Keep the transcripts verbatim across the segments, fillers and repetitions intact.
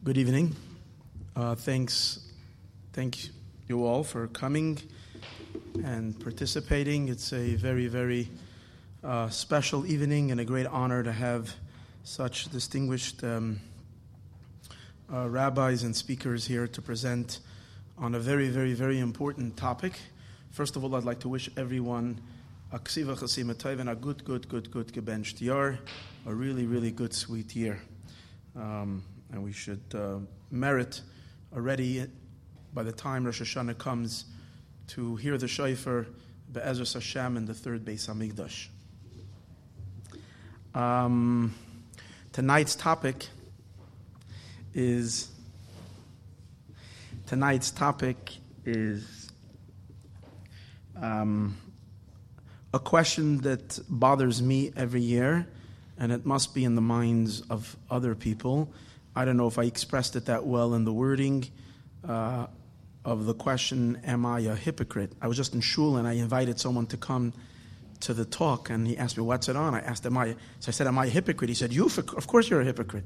Good evening. Uh, thanks, thank you all for coming and participating. It's a very, very uh, special evening and a great honor to have such distinguished um, uh, rabbis and speakers here to present on a very, very, very important topic. First of all, I'd like to wish everyone a ksiva chasima tov and a good, good, good, good gebencht year, a really, really good, sweet year. Um, and we should uh, merit already, by the time Rosh Hashanah comes, to hear the shofar Be'ezras Hashem in the third Beis Hamikdash. Um, tonight's topic is tonight's topic is um, a question that bothers me every year, and it must be in the minds of other people. I don't know if I expressed it that well in the wording uh, of the question, am I a hypocrite? I was just in shul and I invited someone to come to the talk, and he asked me, what's it on? I asked, am I, so I said, am I a hypocrite? He said, you, of course you're a hypocrite.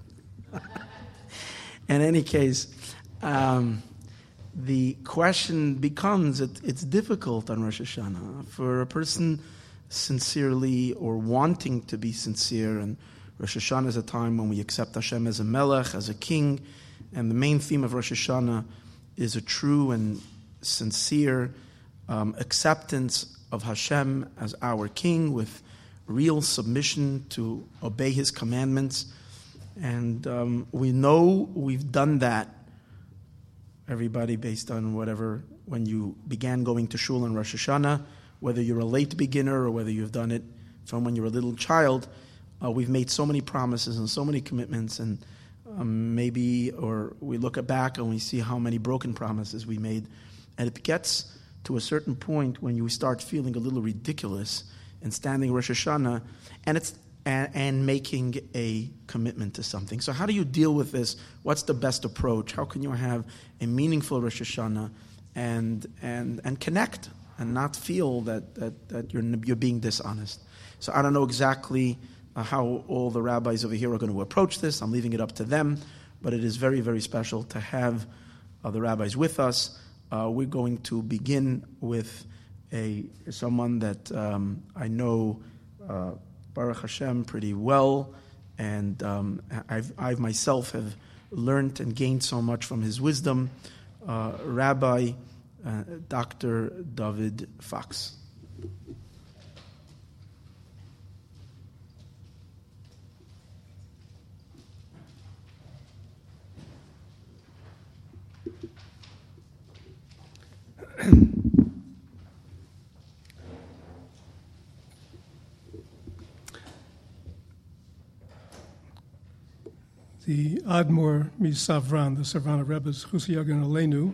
In any case, um, the question becomes, it, it's difficult on Rosh Hashanah for a person sincerely or wanting to be sincere, and Rosh Hashanah is a time when we accept Hashem as a melech, as a king, and the main theme of Rosh Hashanah is a true and sincere um, acceptance of Hashem as our king with real submission to obey his commandments. And um, we know we've done that, everybody, based on whatever, when you began going to shul on Rosh Hashanah, whether you're a late beginner or whether you've done it from when you're a little child. Uh, we've made so many promises and so many commitments, and um, maybe, or we look back and we see how many broken promises we made, and it gets to a certain point when you start feeling a little ridiculous and standing Rosh Hashanah, and it's and, and making a commitment to something. So how do you deal with this? What's the best approach? How can you have a meaningful Rosh Hashanah and and and connect and not feel that that, that you're you're being dishonest? So I don't know exactly Uh, how all the rabbis over here are going to approach this. I'm leaving it up to them, but it is very, very special to have uh, the rabbis with us. Uh, we're going to begin with a someone that um, I know, uh, Baruch Hashem, pretty well, and um, I've, I've myself have learned and gained so much from his wisdom, uh, Rabbi uh, Doctor David Fox. The Admor Misavran, the Savran Rebbe's Chusiyagan Aleinu,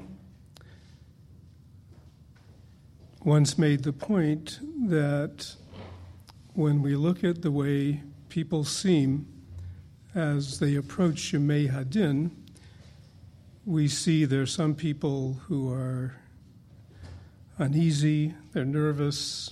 once made the point that when we look at the way people seem as they approach Yemei Hadin, we see there's some people who are uneasy, they're nervous,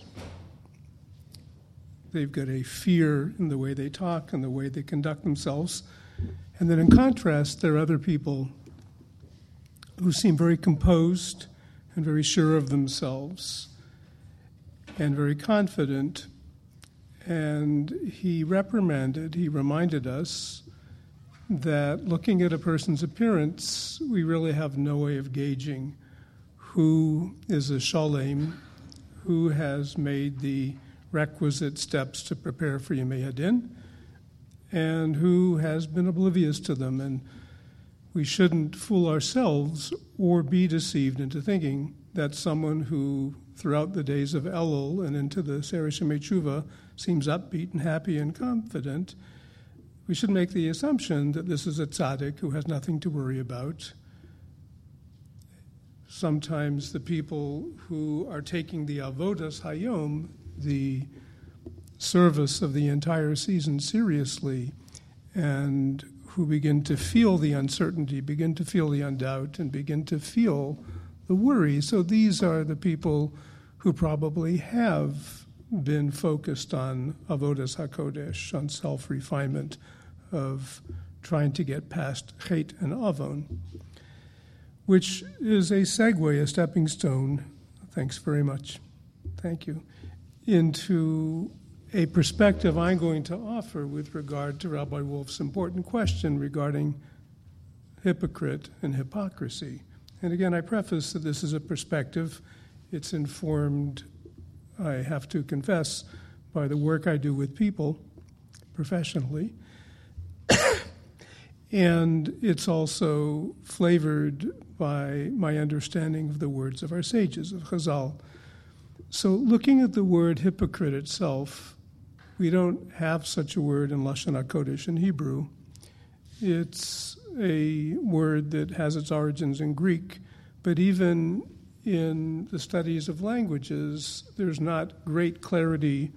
they've got a fear in the way they talk and the way they conduct themselves. And then in contrast, there are other people who seem very composed and very sure of themselves and very confident. And he reprimanded, he reminded us that looking at a person's appearance, we really have no way of gauging who is a shalem, who has made the requisite steps to prepare for Yemei Hadin, and who has been oblivious to them. And we shouldn't fool ourselves or be deceived into thinking that someone who, throughout the days of Elul and into the Seder Shemei Tshuva, seems upbeat and happy and confident, we should make the assumption that this is a tzaddik who has nothing to worry about. Sometimes the people who are taking the Avodas Hayom, the service of the entire season, seriously, and who begin to feel the uncertainty, begin to feel the undoubt, and begin to feel the worry. So these are the people who probably have been focused on Avodas HaKodesh, on self-refinement of trying to get past Chet and Avon, which is a segue, a stepping stone, thanks very much, thank you, into a perspective I'm going to offer with regard to Rabbi Wolf's important question regarding hypocrite and hypocrisy. And again, I preface that this is a perspective. It's informed, I have to confess, by the work I do with people professionally. And it's also flavored by my understanding of the words of our sages, of Chazal. So looking at the word hypocrite itself, we don't have such a word in Lashon HaKodesh in Hebrew. It's a word that has its origins in Greek, but even in the studies of languages, there's not great clarity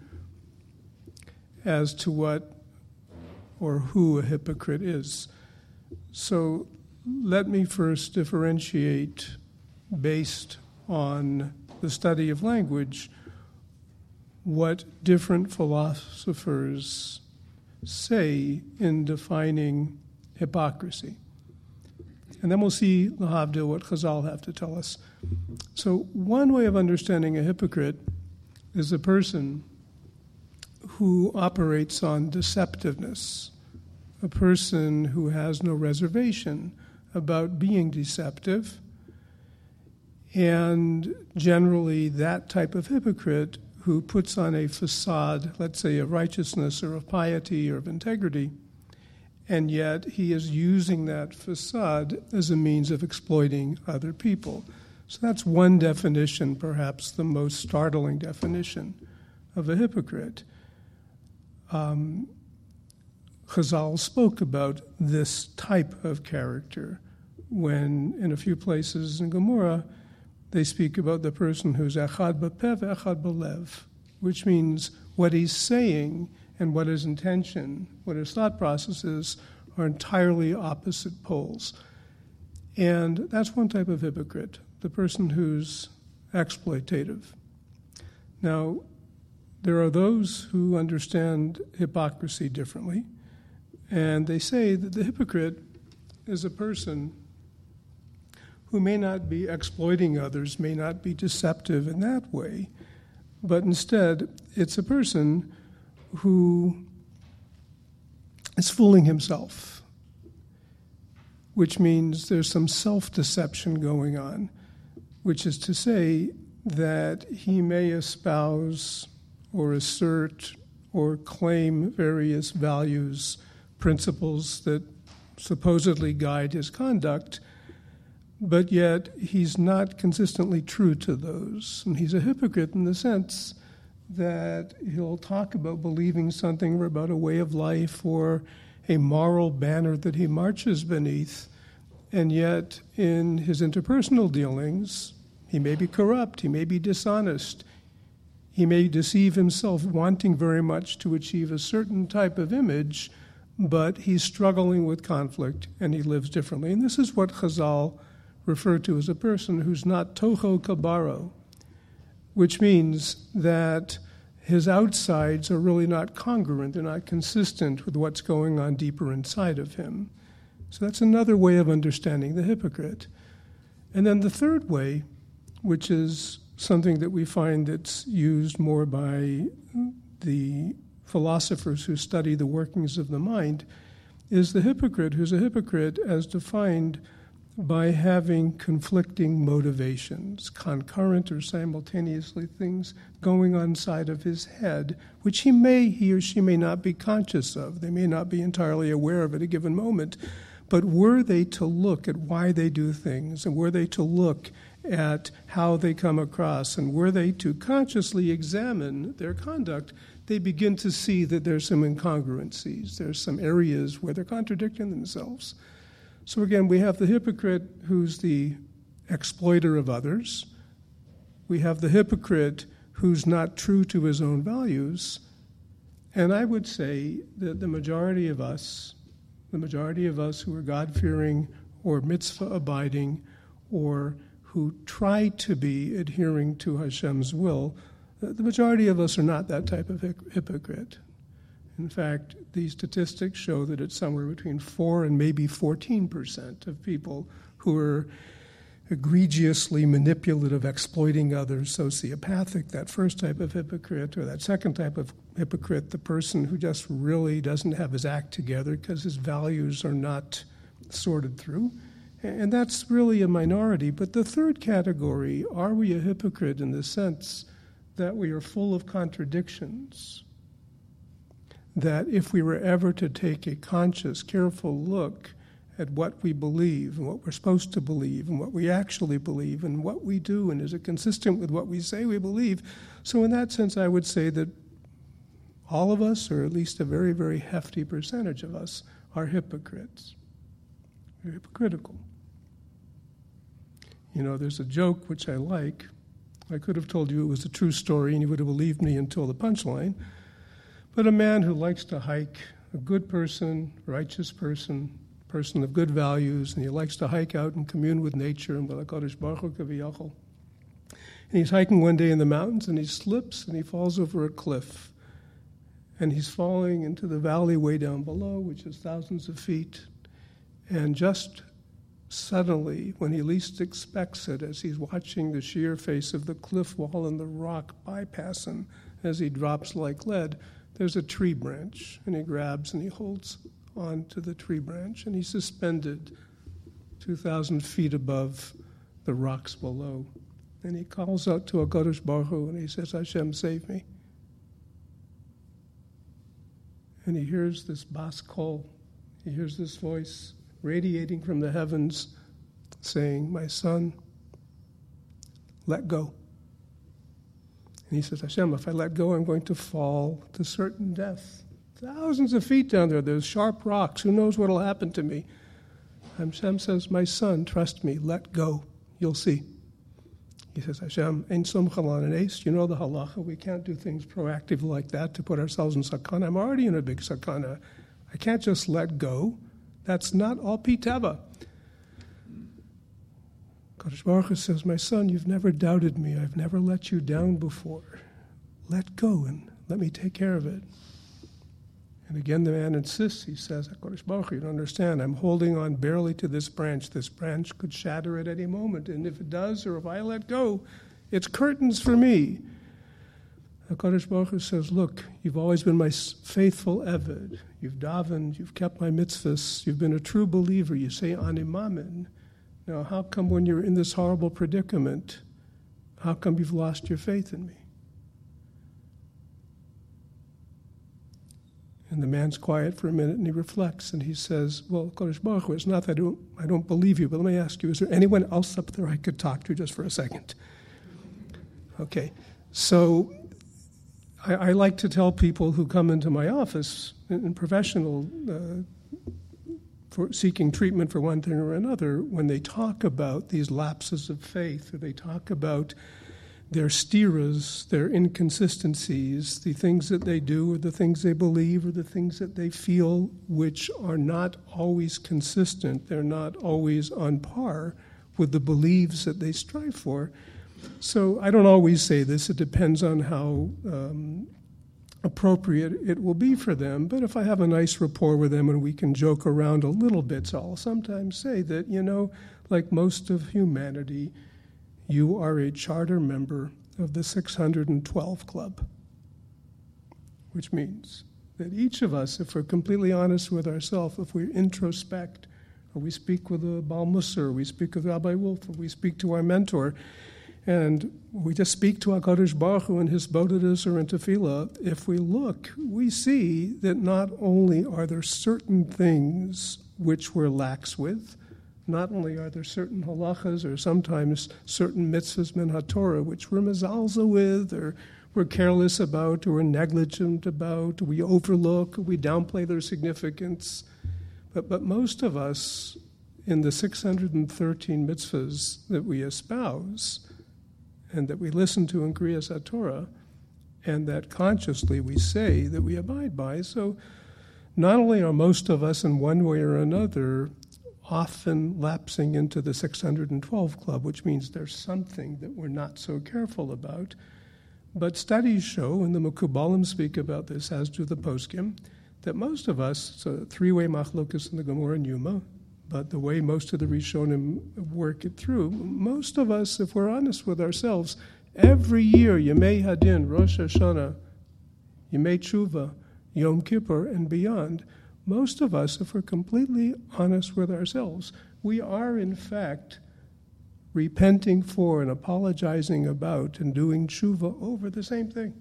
as to what or who a hypocrite is. So let me first differentiate, based on the study of language, what different philosophers say in defining hypocrisy. And then we'll see, lahavdil, what Chazal have to tell us. So one way of understanding a hypocrite is a person who operates on deceptiveness, a person who has no reservation about being deceptive, and generally that type of hypocrite who puts on a facade, let's say, of righteousness or of piety or of integrity, and yet he is using that facade as a means of exploiting other people. So that's one definition, perhaps the most startling definition of a hypocrite. Um, Chazal spoke about this type of character when, in a few places in Gemara, they speak about the person who's echad b'peh ve'echad b'lev, which means what he's saying and what his intention, what his thought process is, are entirely opposite poles. And that's one type of hypocrite, the person who's exploitative. Now, there are those who understand hypocrisy differently, and they say that the hypocrite is a person who may not be exploiting others, may not be deceptive in that way, but instead it's a person who is fooling himself, which means there's some self-deception going on, which is to say that he may espouse or assert or claim various values, principles that supposedly guide his conduct, but yet he's not consistently true to those. And he's a hypocrite in the sense that he'll talk about believing something or about a way of life or a moral banner that he marches beneath, and yet in his interpersonal dealings, he may be corrupt, he may be dishonest, he may deceive himself, wanting very much to achieve a certain type of image, but he's struggling with conflict and he lives differently. And this is what Chazal referred to as a person who's not toho kabaro, which means that his outsides are really not congruent, they're not consistent with what's going on deeper inside of him. So that's another way of understanding the hypocrite. And then the third way, which is something that we find that's used more by the philosophers who study the workings of the mind, is the hypocrite who's a hypocrite as defined by having conflicting motivations, concurrent or simultaneously things going on inside of his head, which he may, he or she may not be conscious of. They may not be entirely aware of at a given moment. But were they to look at why they do things, and were they to look at how they come across, and were they to consciously examine their conduct, they begin to see that there's some incongruencies. There's some areas where they're contradicting themselves. So again, we have the hypocrite who's the exploiter of others. We have the hypocrite who's not true to his own values. And I would say that the majority of us, the majority of us who are God-fearing or mitzvah-abiding or who try to be adhering to Hashem's will, the majority of us are not that type of hypocrite. In fact, these statistics show that it's somewhere between four and maybe fourteen percent of people who are egregiously manipulative, exploiting others, sociopathic, that first type of hypocrite, or that second type of hypocrite, the person who just really doesn't have his act together because his values are not sorted through. And that's really a minority. But the third category, are we a hypocrite in the sense that we are full of contradictions? That if we were ever to take a conscious, careful look at what we believe and what we're supposed to believe and what we actually believe and what we do, and is it consistent with what we say we believe? So in that sense, I would say that all of us, or at least a very, very hefty percentage of us, are hypocrites. We're hypocritical. You know, there's a joke which I like. I could have told you it was a true story and you would have believed me until the punchline. But a man who likes to hike, a good person, righteous person, person of good values, and he likes to hike out and commune with nature and with HaKadosh Baruch Hu Kaviyachol. And he's hiking one day in the mountains and he slips and he falls over a cliff. And he's falling into the valley way down below, which is thousands of feet. And just suddenly, when he least expects it, as he's watching the sheer face of the cliff wall and the rock bypass him as he drops like lead, there's a tree branch, and he grabs and he holds on to the tree branch, and he's suspended two thousand feet above the rocks below. And he calls out to HaKadosh Baruch Hu, and he says, Hashem, save me. And he hears this bas kol, he hears this voice radiating from the heavens saying, my son, let go. And he says, Hashem, if I let go, I'm going to fall to certain death. Thousands of feet down there, there's sharp rocks. Who knows what will happen to me? Hashem says, my son, trust me, let go. You'll see. He says, Hashem, ein som chalan and ace. You know the halacha. We can't do things proactively like that to put ourselves in sakana. I'm already in a big sakana. I can't just let go. That's not al pi teva. Kadosh Baruch Hu says, my son, you've never doubted me. I've never let you down before. Let go and let me take care of it. And again, the man insists. He says, Kadosh Baruch Hu, you don't understand. I'm holding on barely to this branch. This branch could shatter at any moment. And if it does, or if I let go, it's curtains for me. HaKadosh Baruch Hu says, look, you've always been my faithful Eved. You've davened, you've kept my mitzvahs, you've been a true believer. You say, Ani Mamin. Now, how come when you're in this horrible predicament, how come you've lost your faith in me? And the man's quiet for a minute, and he reflects, and he says, well, HaKadosh Baruch Hu, it's not that I don't, I don't believe you, but let me ask you, is there anyone else up there I could talk to just for a second? Okay, so I, I like to tell people who come into my office in, in professional uh, for seeking treatment for one thing or another, when they talk about these lapses of faith, or they talk about their stiras, their inconsistencies, the things that they do or the things they believe or the things that they feel, which are not always consistent, they're not always on par with the beliefs that they strive for. So I don't always say this. It depends on how um, appropriate it will be for them. But if I have a nice rapport with them and we can joke around a little bit, so I'll sometimes say that, you know, like most of humanity, you are a charter member of the six hundred twelve Club, which means that each of us, if we're completely honest with ourselves, if we introspect, or we speak with a Baal Mussar, or we speak with Rabbi Wolf, or we speak to our mentor, and we just speak to HaKadosh Baruch Hu in his Bodhidas or in Tefillah, if we look, we see that not only are there certain things which we're lax with, not only are there certain halachas or sometimes certain mitzvahs min haTorah which we're mezalza with, or we're careless about, or we're negligent about, or we overlook, or we downplay their significance. But, but most of us, in the six hundred thirteen mitzvahs that we espouse and that we listen to in Kriyas HaTorah, and that consciously we say that we abide by, so not only are most of us in one way or another often lapsing into the six hundred twelve Club, which means there's something that we're not so careful about, But studies show, and the Mekubalim speak about this, as do the poskim, that most of us, it's a three-way machlokus in the Gemara and Yuma, but the way most of the Rishonim work it through, most of us, if we're honest with ourselves, every year, Yemei Hadin, Rosh Hashanah, Yemei Tshuva, Yom Kippur, and beyond, most of us, if we're completely honest with ourselves, we are in fact repenting for and apologizing about and doing tshuva over the same thing.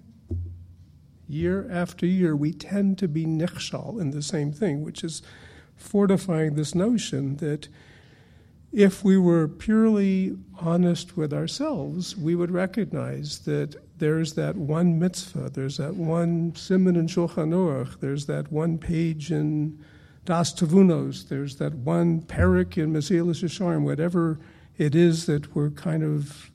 Year after year, we tend to be nichshal in the same thing, which is fortifying this notion that if we were purely honest with ourselves, we would recognize that there's that one mitzvah, there's that one siman in Shulchan Aruch, there's that one page in Das Tavunos, there's that one parak in Mesilas Yesharim, whatever it is that we're kind of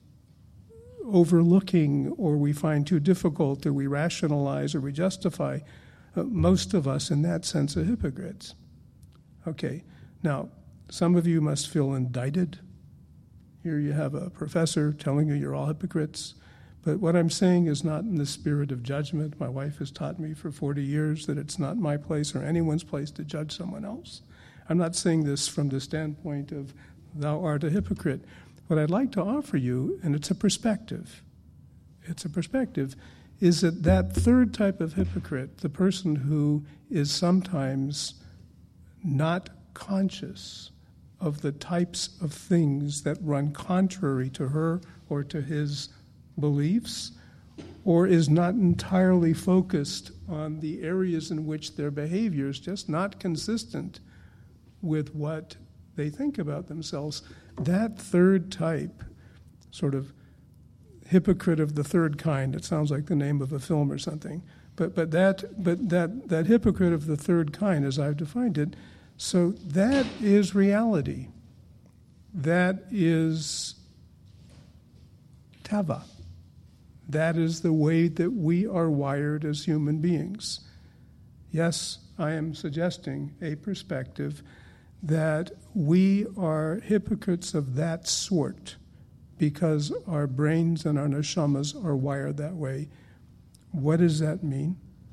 overlooking or we find too difficult or we rationalize or we justify. Uh, most of us, in that sense, are hypocrites. Okay, now, some of you must feel indicted. Here you have a professor telling you you're all hypocrites. But what I'm saying is not in the spirit of judgment. My wife has taught me for forty years that it's not my place or anyone's place to judge someone else. I'm not saying this from the standpoint of thou art a hypocrite. What I'd like to offer you, and it's a perspective, it's a perspective, is that that third type of hypocrite, the person who is sometimes not conscious of the types of things that run contrary to her or to his beliefs, or is not entirely focused on the areas in which their behavior is just not consistent with what they think about themselves, that third type, sort of hypocrite of the third kind, it sounds like the name of a film or something, but but that but that that hypocrite of the third kind, as I've defined it, so that is reality. That is tava. That is the way that we are wired as human beings. Yes, I am suggesting a perspective that we are hypocrites of that sort because our brains and our neshamas are wired that way. What does that mean?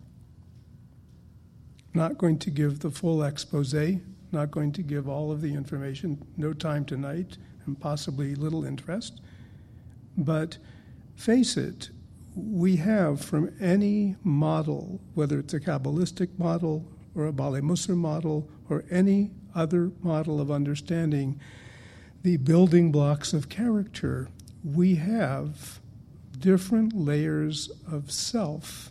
Not going to give the full expose, not going to give all of the information, no time tonight, and possibly little interest. But face it, we have from any model, whether it's a Kabbalistic model or a Baalei Musar model or any other model of understanding the building blocks of character, we have different layers of self,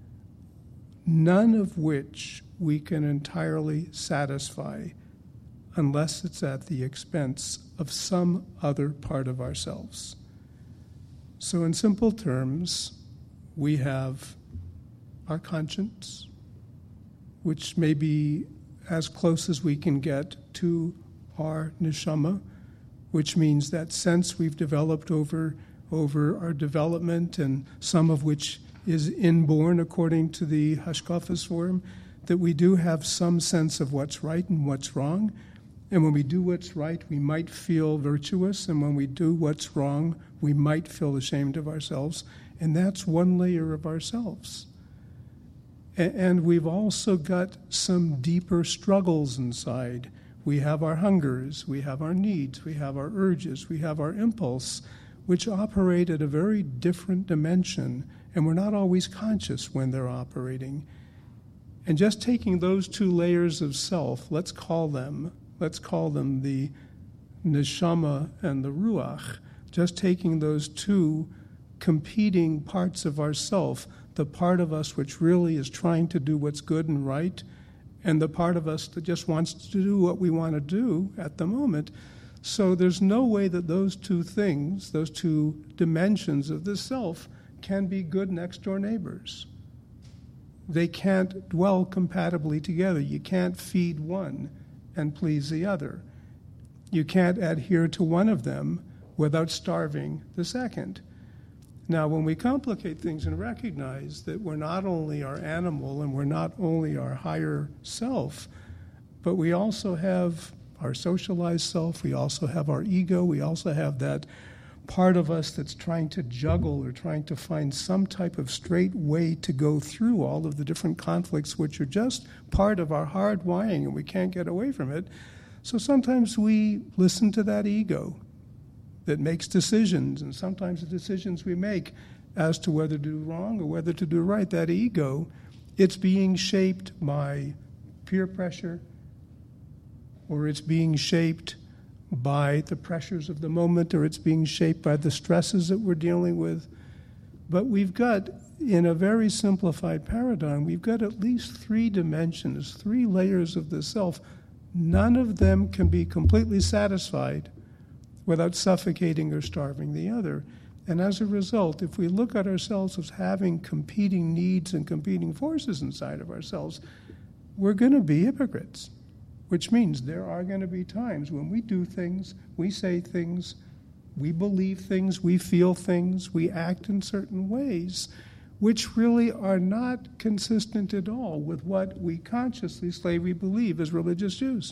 none of which we can entirely satisfy unless it's at the expense of some other part of ourselves. So in simple terms, we have our conscience, which may be as close as we can get to our neshama, which means that sense we've developed over, over our development, and some of which is inborn according to the Hashkafas form, that we do have some sense of what's right and what's wrong. And when we do what's right, we might feel virtuous, and when we do what's wrong, we might feel ashamed of ourselves. And that's one layer of ourselves. And we've also got some deeper struggles inside. We have our hungers, we have our needs, we have our urges, we have our impulse, which operate at a very different dimension, and we're not always conscious when they're operating. And just taking those two layers of self, let's call them, let's call them the neshama and the ruach, just taking those two competing parts of ourself, the part of us which really is trying to do what's good and right, and the part of us that just wants to do what we want to do at the moment. So there's no way that those two things, those two dimensions of the self, can be good next-door neighbors. They can't dwell compatibly together. You can't feed one and please the other. You can't adhere to one of them without starving the second. Now, when we complicate things and recognize that we're not only our animal and we're not only our higher self, but we also have our socialized self, we also have our ego, we also have that part of us that's trying to juggle or trying to find some type of straight way to go through all of the different conflicts which are just part of our hard wiring and we can't get away from it. So sometimes we listen to that ego that makes decisions, and sometimes the decisions we make as to whether to do wrong or whether to do right, that ego, it's being shaped by peer pressure, or it's being shaped by the pressures of the moment, or it's being shaped by the stresses that we're dealing with. But we've got, in a very simplified paradigm, we've got at least three dimensions, three layers of the self. None of them can be completely satisfied without suffocating or starving the other. And as a result, if we look at ourselves as having competing needs and competing forces inside of ourselves, we're going to be hypocrites. Which means there are going to be times when we do things, we say things, we believe things, we feel things, we act in certain ways, which really are not consistent at all with what we consciously say we believe as religious Jews.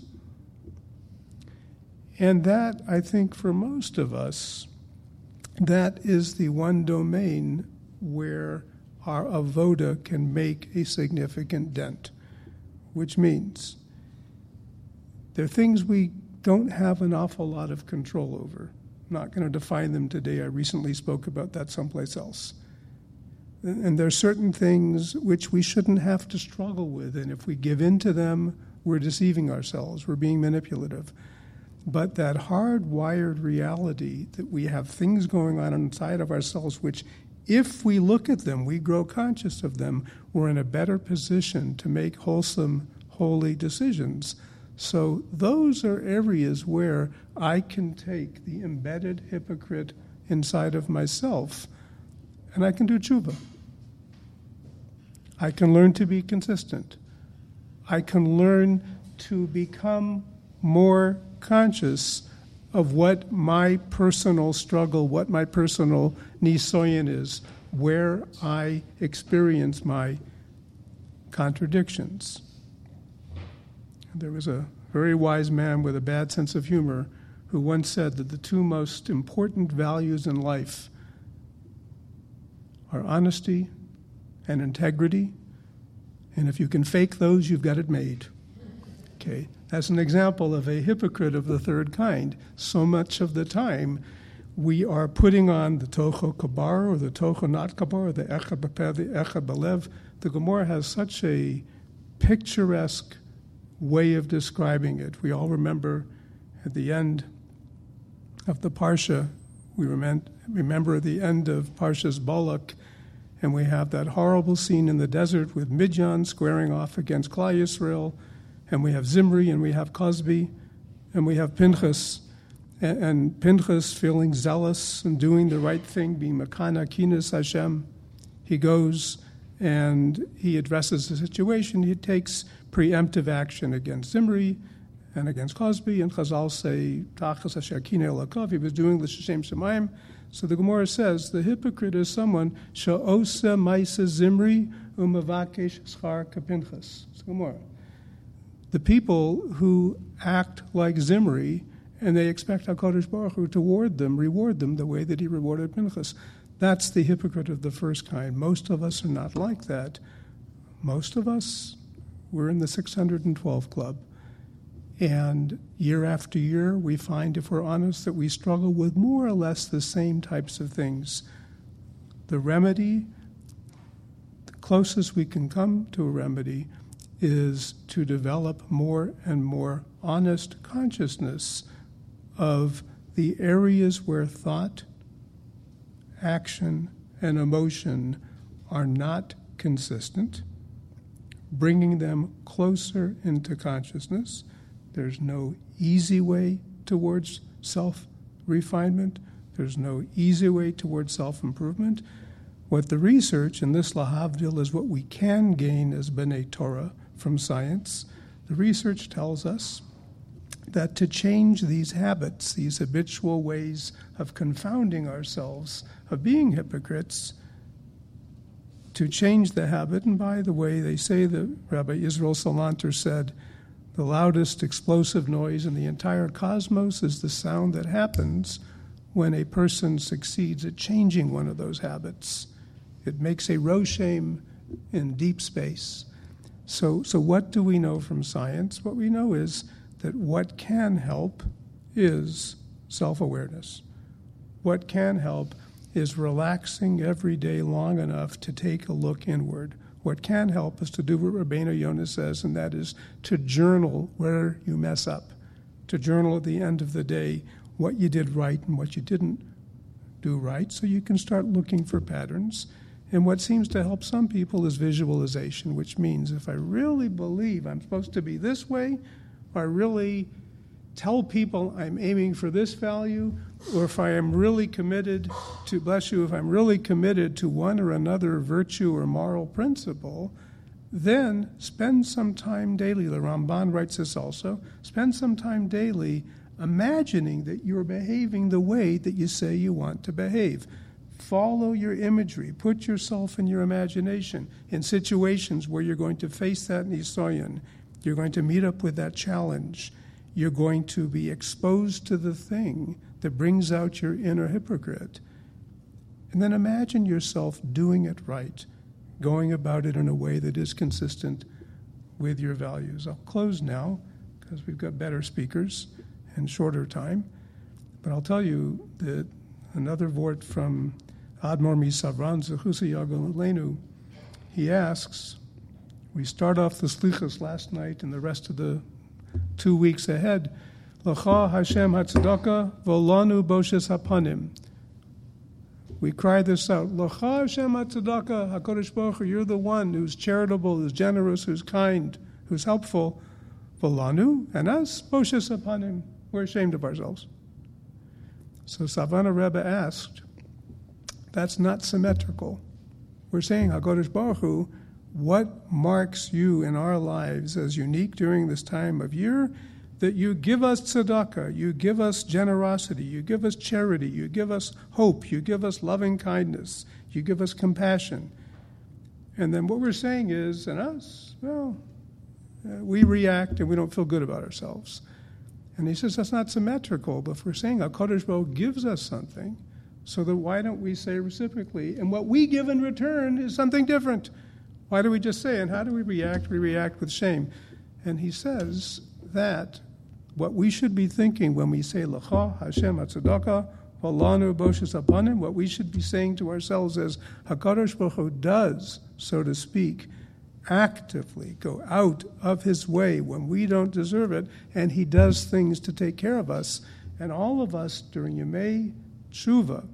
And that, I think, for most of us, that is the one domain where our avoda can make a significant dent, which means there are things we don't have an awful lot of control over. I'm not going to define them today. I recently spoke about that someplace else. And there are certain things which we shouldn't have to struggle with, and if we give in to them, we're deceiving ourselves, we're being manipulative. But that hardwired reality that we have things going on inside of ourselves which, if we look at them, we grow conscious of them, we're in a better position to make wholesome, holy decisions. So those are areas where I can take the embedded hypocrite inside of myself and I can do tshuva. I can learn to be consistent. I can learn to become more conscious of what my personal struggle, what my personal nisoyan is, where I experience my contradictions. There was a very wise man with a bad sense of humor who once said that the two most important values in life are honesty and integrity, and if you can fake those, you've got it made. Okay, that's an example of a hypocrite of the third kind. So much of the time, we are putting on the toho kabar or the toho not kabar, or the echad b'peh, the echad b'lev. The Gemara has such a picturesque way of describing it. We all remember at the end of the Parsha, we remember at the end of Parshas Balak, and we have that horrible scene in the desert with Midian squaring off against Klal Yisrael, and we have Zimri, and we have Cosby, and we have Pinchas, and, and Pinchas feeling zealous and doing the right thing, being Makana Kinas Hashem. He goes and he addresses the situation. He takes preemptive action against Zimri and against Cosby, and Chazal say, Tachas Asher Kinei Elokov, he was doing the Shem Shemaim. So the Gemara says, the hypocrite is someone, Sha'osa Maisa Zimri Umavakesh Schar Kapinchas. It's the Gemara. The people who act like Zimri, and they expect HaKadosh Baruch Hu to reward them, reward them the way that he rewarded Pinchas. That's the hypocrite of the first kind. Most of us are not like that. Most of us, we're in the six hundred twelve club. And year after year, we find, if we're honest, that we struggle with more or less the same types of things. The remedy, the closest we can come to a remedy, is to develop more and more honest consciousness of the areas where thought, action, and emotion are not consistent, bringing them closer into consciousness. There's no easy way towards self-refinement. There's no easy way towards self-improvement. What the research, and this lahavdil is what we can gain as B'nai Torah from science, the research tells us that to change these habits, these habitual ways of confounding ourselves, of being hypocrites, to change the habit, and by the way, they say that Rabbi Israel Salanter said, the loudest explosive noise in the entire cosmos is the sound that happens when a person succeeds at changing one of those habits. It makes a roshem in deep space. So, so what do we know from science? What we know is that what can help is self-awareness. What can help is relaxing every day long enough to take a look inward. What can help is to do what Rabbeinu Yonah says, and that is to journal where you mess up, to journal at the end of the day what you did right and what you didn't do right, so you can start looking for patterns. And what seems to help some people is visualization, which means if I really believe I'm supposed to be this way, or I really tell people I'm aiming for this value, or if I am really committed to, bless you, if I'm really committed to one or another virtue or moral principle, then spend some time daily. The Ramban writes this also. Spend some time daily imagining that you're behaving the way that you say you want to behave. Follow your imagery. Put yourself in your imagination in situations where you're going to face that nisayon. You're going to meet up with that challenge. You're going to be exposed to the thing that brings out your inner hypocrite. And then imagine yourself doing it right, going about it in a way that is consistent with your values. I'll close now because we've got better speakers and shorter time. But I'll tell you that another vort from Admor Misavran, Zechusa Yagon Lenu, he asks, we start off the Slichas last night and the rest of the two weeks ahead, L'cha Hashem HaTzedakah V'olanu Boshes HaPanim. We cry this out, L'cha Hashem HaTzedakah HaKadosh Baruch Hu, you're the one who's charitable, who's generous, who's kind, who's helpful. V'olanu, and us, Boshes HaPanim. We're ashamed of ourselves. So Savannah Rebbe asked, that's not symmetrical. We're saying, HaKadosh Baruch Hu, what marks you in our lives as unique during this time of year? That you give us tzedakah, you give us generosity, you give us charity, you give us hope, you give us loving kindness, you give us compassion. And then what we're saying is, and us, well, uh, we react and we don't feel good about ourselves. And he says that's not symmetrical, but if we're saying HaKadosh Baruch Hu gives us something, so that why don't we say reciprocally? And what we give in return is something different. Why do we just say, and how do we react? We react with shame. And he says that what we should be thinking when we say, L'cha Hashem HaTzedakah V'olanu Boshes HaPanim, what we should be saying to ourselves is, HaKadosh Baruch Hu does, so to speak, actively go out of his way when we don't deserve it, and he does things to take care of us. And all of us during Yemei Tshuva,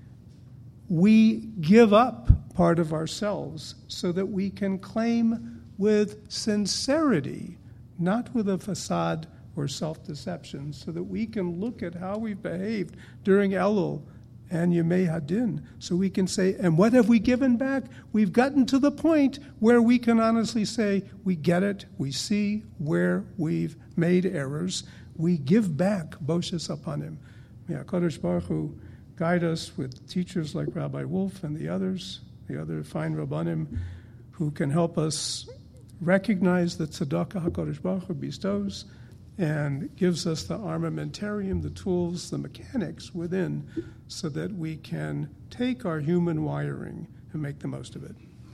we give up part of ourselves so that we can claim with sincerity, not with a facade or self-deception, so that we can look at how we've behaved during Elul and Yemei Hadin, so we can say, and what have we given back? We've gotten to the point where we can honestly say, we get it, we see where we've made errors, we give back Boshes HaPanim. May HaKadosh Baruch Hu guide us with teachers like Rabbi Wolf and the others, the other fine Rabbanim, who can help us recognize that tzedakah HaKadosh Baruch Hu bestows and gives us the armamentarium, the tools, the mechanics within, so that we can take our human wiring and make the most of it.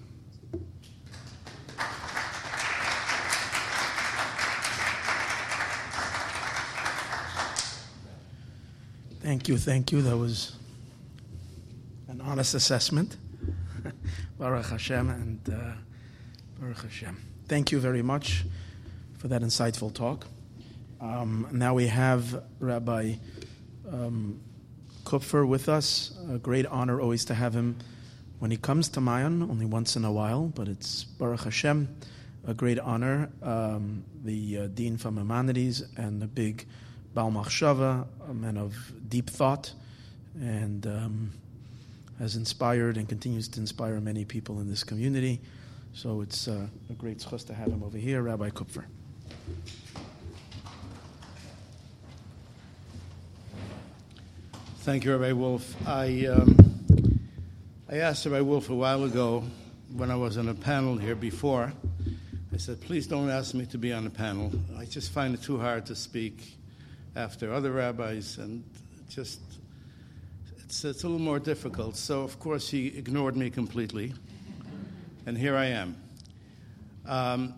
Thank you, thank you. That was an honest assessment. Baruch Hashem and uh, Baruch Hashem. Thank you very much for that insightful talk. Um, now we have Rabbi um, Kupfer with us. A great honor always to have him when he comes to Mayan, only once in a while, but it's Baruch Hashem, a great honor. Um, the uh, Dean from Maimonides and the big Baal Machshava, a man of deep thought, and um, has inspired and continues to inspire many people in this community. So it's uh, a great zchus to have him over here, Rabbi Kupfer. Thank you, Rabbi Wolf. I um, I asked Rabbi Wolf a while ago when I was on a panel here before. I said, please don't ask me to be on a panel. I just find it too hard to speak after other rabbis, and just it's, it's a little more difficult. So, of course, he ignored me completely. And here I am. Um,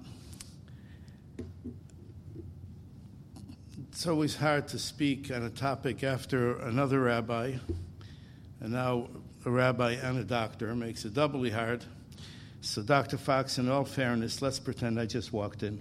it's always hard to speak on a topic after another rabbi, and now a rabbi and a doctor makes it doubly hard. So, Doctor Fox, in all fairness, let's pretend I just walked in.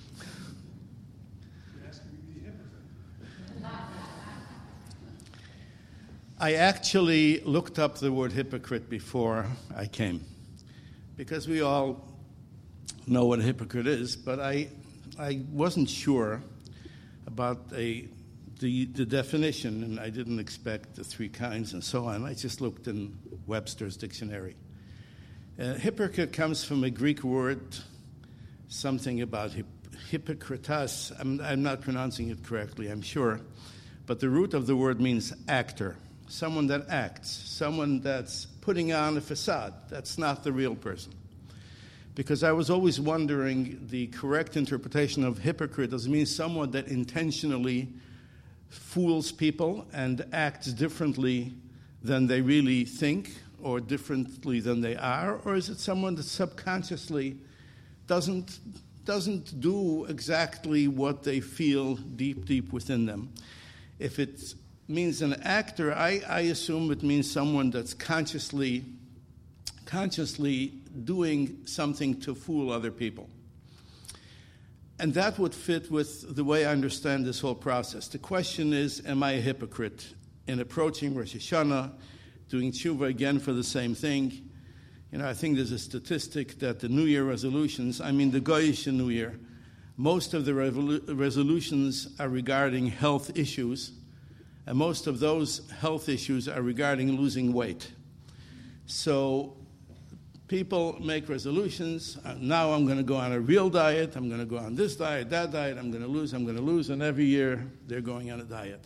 I actually looked up the word hypocrite before I came, because we all know what a hypocrite is, but I I wasn't sure about a the the definition, and I didn't expect the three kinds and so on. I just looked in Webster's dictionary. Uh, hypocrite comes from a Greek word, something about hip, hypocritas. I'm, I'm not pronouncing it correctly, I'm sure, but the root of the word means actor. Someone that acts, someone that's putting on a facade. That's not the real person. Because I was always wondering, the correct interpretation of hypocrite does it mean someone that intentionally fools people and acts differently than they really think or differently than they are? Or is it someone that subconsciously doesn't, doesn't do exactly what they feel deep, deep within them? If it's means an actor, I, I assume it means someone that's consciously consciously doing something to fool other people. And that would fit with the way I understand this whole process. The question is, am I a hypocrite in approaching Rosh Hashanah, doing tshuva again for the same thing? You know, I think there's a statistic that the New Year resolutions, I mean the Goyish New Year, most of the revolu- resolutions are regarding health issues. And most of those health issues are regarding losing weight. So people make resolutions. Uh, now I'm going to go on a real diet. I'm going to go on this diet, that diet. I'm going to lose, I'm going to lose. And every year they're going on a diet.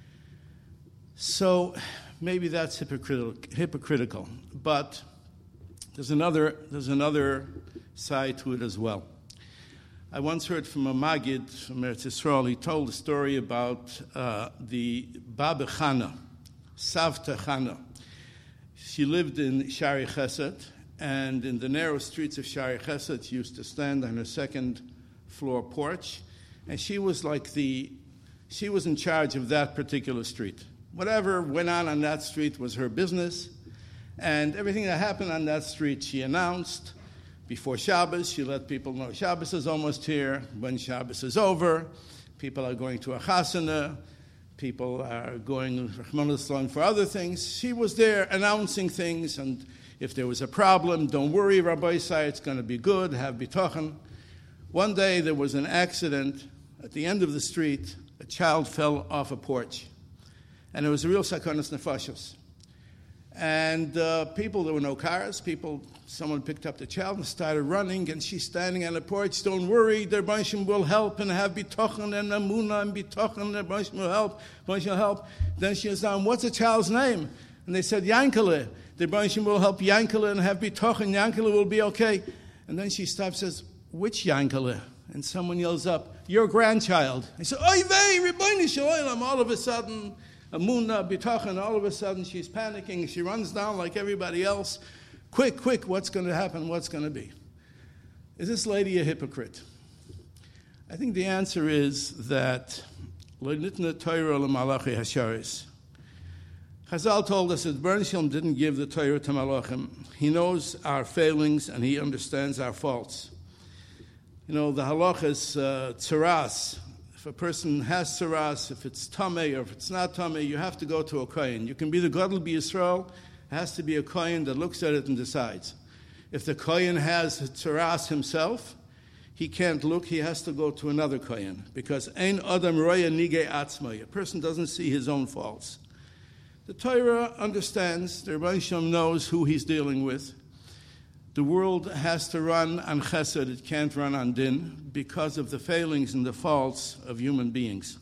So maybe that's hypocritical. hypocritical. But there's another, there's another side to it as well. I once heard from a Maggid from Eretz Yisrael. He told a story about uh, the Baba Chana, Savta Chana. She lived in Shari Chesed, and in the narrow streets of Shari Chesed, she used to stand on her second floor porch, and she was like the, she was in charge of that particular street. Whatever went on on that street was her business, and everything that happened on that street she announced. Before Shabbos, she let people know Shabbos is almost here. When Shabbos is over, people are going to a chasana. People are going Rachmana litzlan for other things. She was there announcing things, and if there was a problem, don't worry, Rabbi Isai, it's going to be good, have bitachon. One day there was an accident. At the end of the street, a child fell off a porch. And it was a real sakonas nefashos. And uh, people, there were no cars, people, someone picked up the child and started running, and she's standing on the porch, don't worry, the Rebbe will help, and have bitochen and amuna and bitochen, the Rebbe will help, Rebbe will help. Then she was down, what's the child's name? And they said, Yankele. The Rebbe will help Yankele and have bitochen, Yankele will be okay. And then she stops and says, which Yankele? And someone yells up, your grandchild. He said, oy vey, Rebbeinu Shalom. All of a sudden, Amuna, bitachon, all of a sudden she's panicking. She runs down like everybody else. Quick, quick, what's going to happen? What's going to be? Is this lady a hypocrite? I think the answer is that Le'nitna Torah l'malachi hasharis. Chazal told us that Bernstein Shalom didn't give the Torah to Malachim. He knows our failings and he understands our faults. You know, the halach is uh, tzaras. If a person has tzaras, if it's tamei or if it's not tamei, you have to go to a kohen. You can be the Gadol B'Yisrael. It has to be a kohen that looks at it and decides. If the kohen has tzaras himself, he can't look. He has to go to another kohen because ein adam roya nige atzmai. A person doesn't see his own faults. The Torah understands. The Rebbe Shalom knows who he's dealing with. The world has to run on chesed, it can't run on din, because of the failings and the faults of human beings.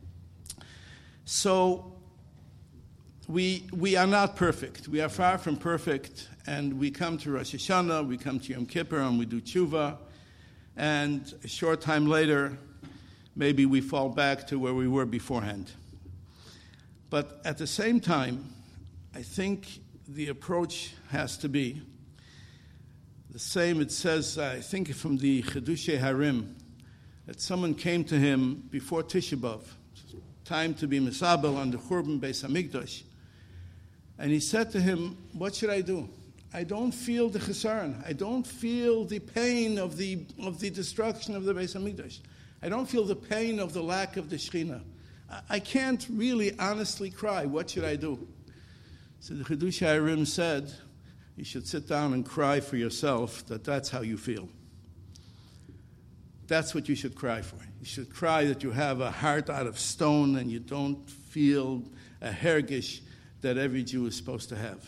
So, we we are not perfect. We are far from perfect, and we come to Rosh Hashanah, we come to Yom Kippur, and we do tshuva, and a short time later, maybe we fall back to where we were beforehand. But at the same time, I think the approach has to be the same. It says, I think from the Chiddushei Harim, that someone came to him before Tisha B'Av, time to be Misabel on the Churban Beis HaMikdash, and he said to him, what should I do? I don't feel the chesaron. I don't feel the pain of the of the destruction of the Beis HaMikdash. I don't feel the pain of the lack of the Shekhinah. I, I can't really honestly cry. What should I do? So the Chiddushei Harim said, you should sit down and cry for yourself that that's how you feel. That's what you should cry for. You should cry that you have a heart out of stone and you don't feel a hergish that every Jew is supposed to have.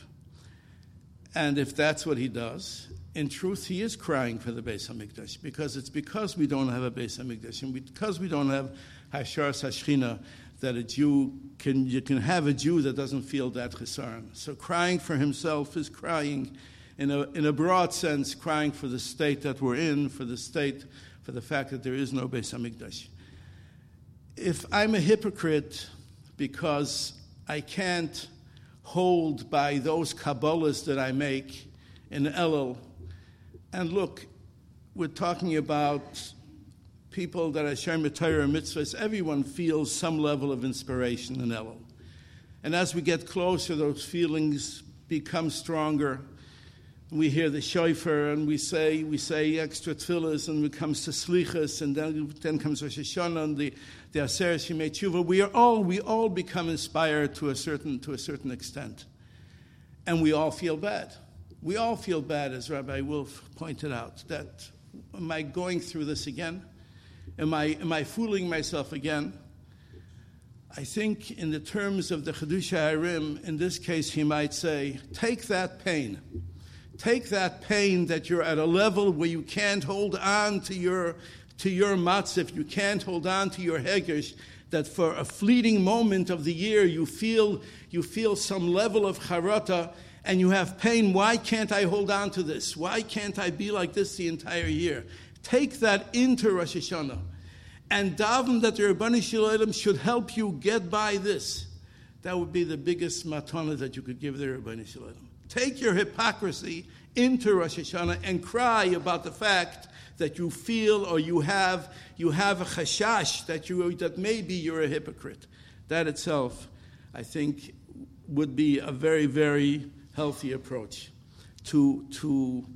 And if that's what he does, in truth, he is crying for the Beis HaMikdash, because it's because we don't have a Beis HaMikdash and because we don't have Hasharas HaShechina that a Jew can, you can have a Jew that doesn't feel that chesaron. So crying for himself is crying, in a, in a broad sense, crying for the state that we're in, for the state, for the fact that there is no Beis HaMikdash. If I'm a hypocrite because I can't hold by those Kabbalahs that I make in Elul, and look, we're talking about people that are Shem Torah mitzvahs, everyone feels some level of inspiration in Elul. And as we get closer, those feelings become stronger. We hear the shofar, and we say we say extra tefillas, and it comes to slichas, and then then comes Rosh Hashanah and the the Aseret Shemei Tshuva. We are all we all become inspired to a certain to a certain extent, and we all feel bad. We all feel bad, as Rabbi Wolf pointed out. That am I going through this again? Am I am I fooling myself again? I think in the terms of the Chiddushei Harim, in this case, he might say, take that pain. Take that pain that you're at a level where you can't hold on to your to your matzif, you can't hold on to your hegesh, that for a fleeting moment of the year you feel you feel some level of charata and you have pain. Why can't I hold on to this? Why can't I be like this the entire year? Take that into Rosh Hashanah and daven that the Ribono Shel Olam should help you get by this. That would be the biggest matana that you could give the Ribono Shel Olam. Take your hypocrisy into Rosh Hashanah and cry about the fact that you feel or you have you have a chashash that you that maybe you're a hypocrite. That itself, I think, would be a very, very healthy approach to to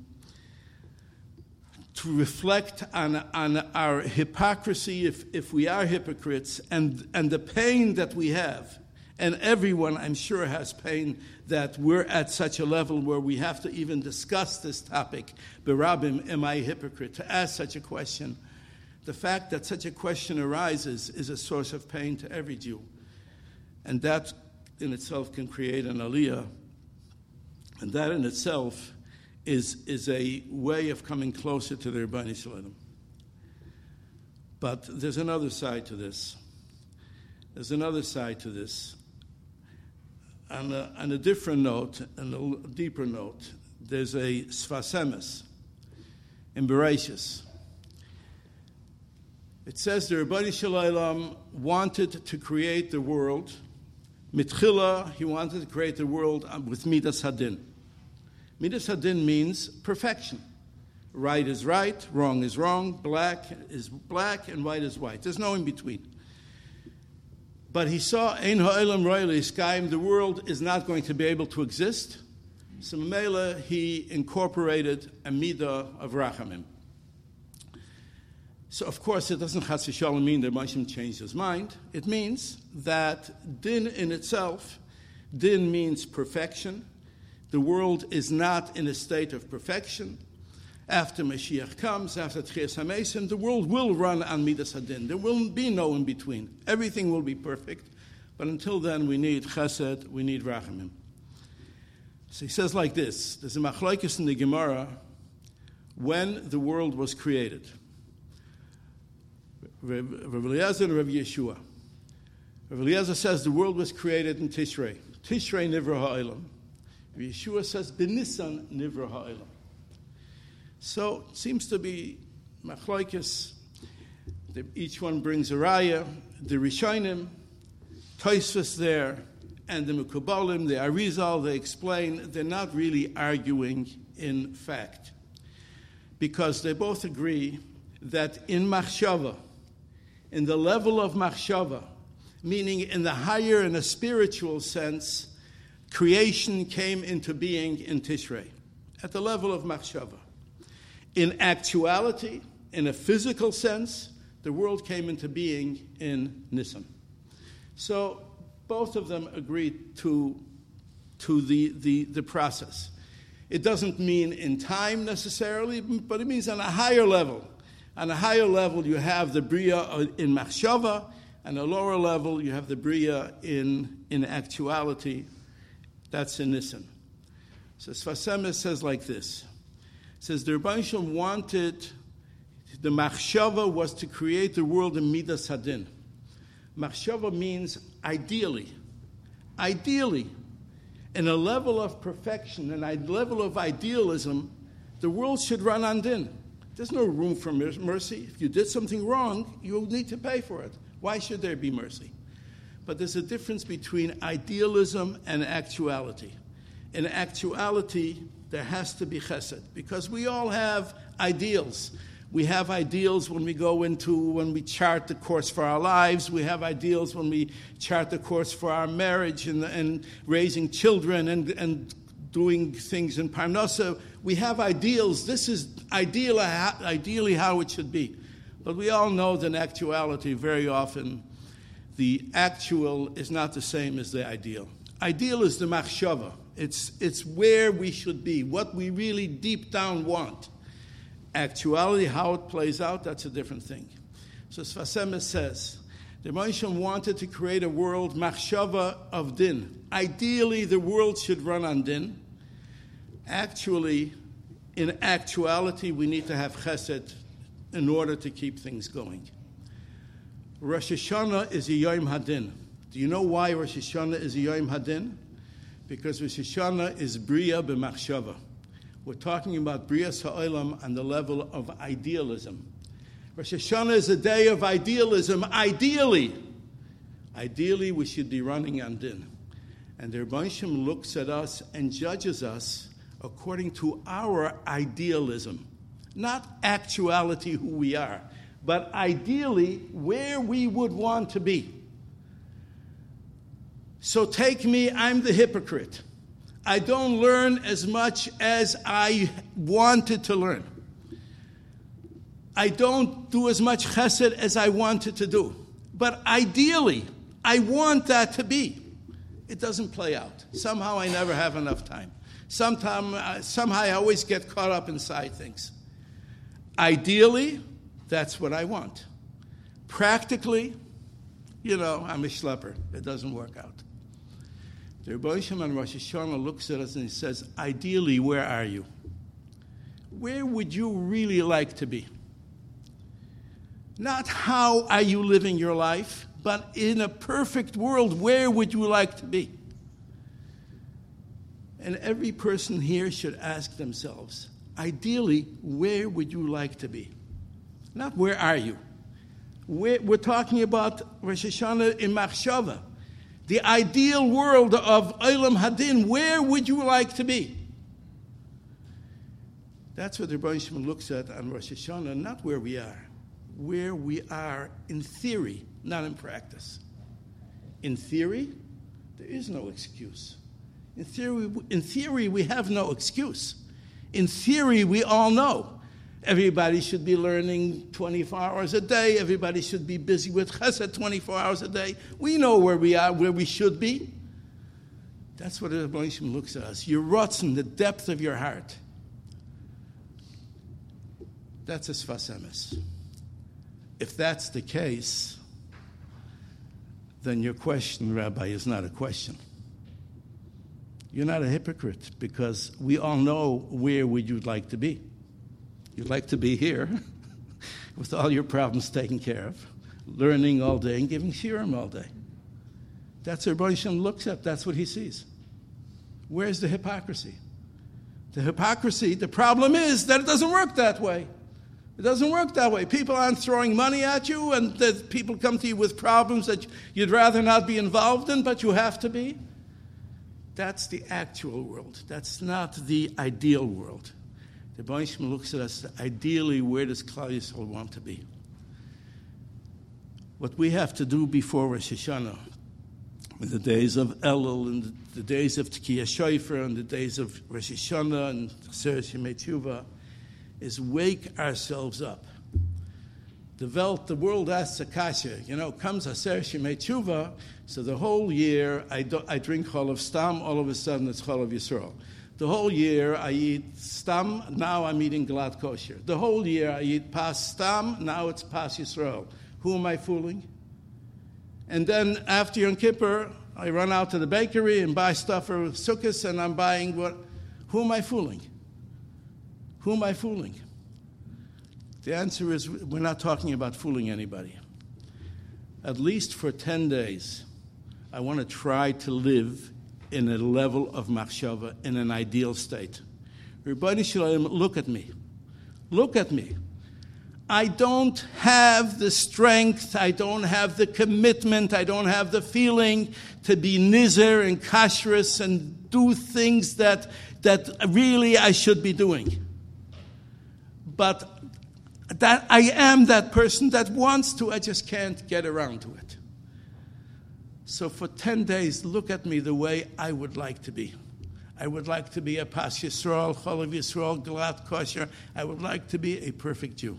to reflect on on our hypocrisy if if we are hypocrites, and and the pain that we have. And everyone, I'm sure, has pain that we're at such a level where we have to even discuss this topic. Berabim, am I a hypocrite? To ask such a question. The fact that such a question arises is a source of pain to every Jew. And that in itself can create an aliyah. And that in itself is, is a way of coming closer to the Ribono Shel Olam. But there's another side to this. There's another side to this. On a, on a different note, and a deeper note, there's a Sfas Emes in Bereshis. It says the Ribono Shel Olam wanted to create the world. Mitchila, he wanted to create the world with Midas Hadin. Midas Hadin means perfection. Right is right, wrong is wrong, black is black, and white is white. There's no in between. But he saw Ein Ha'olam Ro'eli Skyim, the world is not going to be able to exist. So Mamela, he incorporated a midah of Rachamim. So of course it doesn't Chas v'Shalom mean that Moshe changed his mind. It means that din in itself, din means perfection. The world is not in a state of perfection. After Mashiach comes, after Tchias HaMesim, the world will run on Midas Hadin. There will be no in between. Everything will be perfect. But until then, we need Chesed, we need Rachamim. So he says like this: there's a machlokes in the Gemara when the world was created. Rav Eliezer and Rav Yeshua. Rav Eliezer says the world was created in Tishrei. Tishrei Nivra Ha'olam. Rav Yeshua says B'Nisan Nivra Ha'olam. So it seems to be machlokes. Each one brings a raya. The Rishonim, Tosfos there, and the Mekubalim, the Arizal, they explain they're not really arguing in fact, because they both agree that in Machshava, in the level of Machshava, meaning in the higher and the spiritual sense, creation came into being in Tishrei, at the level of Machshava. In actuality, in a physical sense, the world came into being in Nisan. So both of them agree to, to the, the, the process. It doesn't mean in time necessarily, but it means on a higher level. On a higher level, you have the Bria in Machshava, and a lower level, you have the Bria in, in actuality. That's in Nisan. So Sfas Emes says like this. It says, the Rebbeinu Shalom wanted, the Machshava was to create the world in Midas Hadin. Machshava means ideally. Ideally, in a level of perfection, in a level of idealism, the world should run on din. There's no room for mercy. If you did something wrong, you'll need to pay for it. Why should there be mercy? But there's a difference between idealism and actuality. In actuality, there has to be chesed, because we all have ideals. We have ideals when we go into, when we chart the course for our lives. We have ideals when we chart the course for our marriage and, and raising children and, and doing things in Parnasa. We have ideals. This is ideal, ideally how it should be. But we all know that in actuality, very often, the actual is not the same as the ideal. Ideal is the machshava. It's, it's where we should be, what we really deep down want. Actuality, how it plays out, that's a different thing. So Sfas Emes says, the Rebbeinu Shalom wanted to create a world, machshava of din. Ideally, the world should run on din. Actually, in actuality, we need to have chesed in order to keep things going. Rosh Hashanah is a Yom Hadin. Do you know why Rosh Hashanah is a Yom Hadin? Because Rosh Hashanah is Bria b'machshava. We're talking about Brias Ha'olam on the level of idealism. Rosh Hashanah is a day of idealism. Ideally, ideally we should be running on din. And the Rebbeinu Shalom looks at us and judges us according to our idealism. Not actuality who we are, but ideally where we would want to be. So take me, I'm the hypocrite. I don't learn as much as I wanted to learn. I don't do as much chesed as I wanted to do. But ideally, I want that to be. It doesn't play out. Somehow I never have enough time. Sometime, uh, somehow I always get caught up inside things. Ideally, that's what I want. Practically, you know, I'm a schlepper. It doesn't work out. The Rebbeinu Shalom on Rosh Hashanah looks at us and he says, ideally, where are you? Where would you really like to be? Not how are you living your life, but in a perfect world, where would you like to be? And every person here should ask themselves, ideally, where would you like to be? Not where are you? We're, we're talking about Rosh Hashanah in Machshava. The ideal world of Olam Hadin, where would you like to be? That's what the Rebbeinu Shalom looks at on Rosh Hashanah, not where we are. Where we are in theory, not in practice. In theory, there is no excuse. In theory, in theory, we have no excuse. In theory, we all know. Everybody should be learning twenty-four hours a day. Everybody should be busy with chesed twenty-four hours a day. We know where we are, where we should be. That's what the Rebbeinu Shalom looks at us. Your rotzen, the depth of your heart. That's a Sfas Emes. If that's the case, then your question, Rabbi, is not a question. You're not a hypocrite, because we all know where would you like to be. You'd like to be here with all your problems taken care of, learning all day and giving shiurim all day. That's what Rebbeinu Shalom looks at. That's what he sees. Where's the hypocrisy? The hypocrisy, the problem is that it doesn't work that way. It doesn't work that way. People aren't throwing money at you, and that people come to you with problems that you'd rather not be involved in, but you have to be. that's the actual world. That's not the ideal world. The Bnei Yishmael looks at us, ideally, where does Klal Yisrael want to be? What we have to do before Rosh Hashanah, in the days of Elul, and the days of Tekiyah Shofar, and the days of Rosh Hashanah, and Aseret Yemei Teshuvah, is wake ourselves up. The Welt, the world asks a kasha, you know, comes Aseret Yemei Teshuvah, so the whole year I, do, I drink Chol of Stam, all of a sudden it's Chol of Yisrael. The whole year I eat Stam, now I'm eating Glad Kosher. The whole year I eat Pas Stam, now it's Pas Yisrael. Who am I fooling? And then after Yom Kippur, I run out to the bakery and buy stuff for Sukkot, and I'm buying what? Who am I fooling? Who am I fooling? The answer is we're not talking about fooling anybody. At least for ten days, I want to try to live in a level of machshava, in an ideal state. Everybody should look at me. Look at me. I don't have the strength, I don't have the commitment, I don't have the feeling to be nizer and kashrus and do things that, that really I should be doing. But that I am that person that wants to, I just can't get around to it. So for ten days, look at me the way I would like to be. I would like to be a Pas Yisrael, Chol of Yisrael, Glad Kosher. I would like to be a perfect Jew.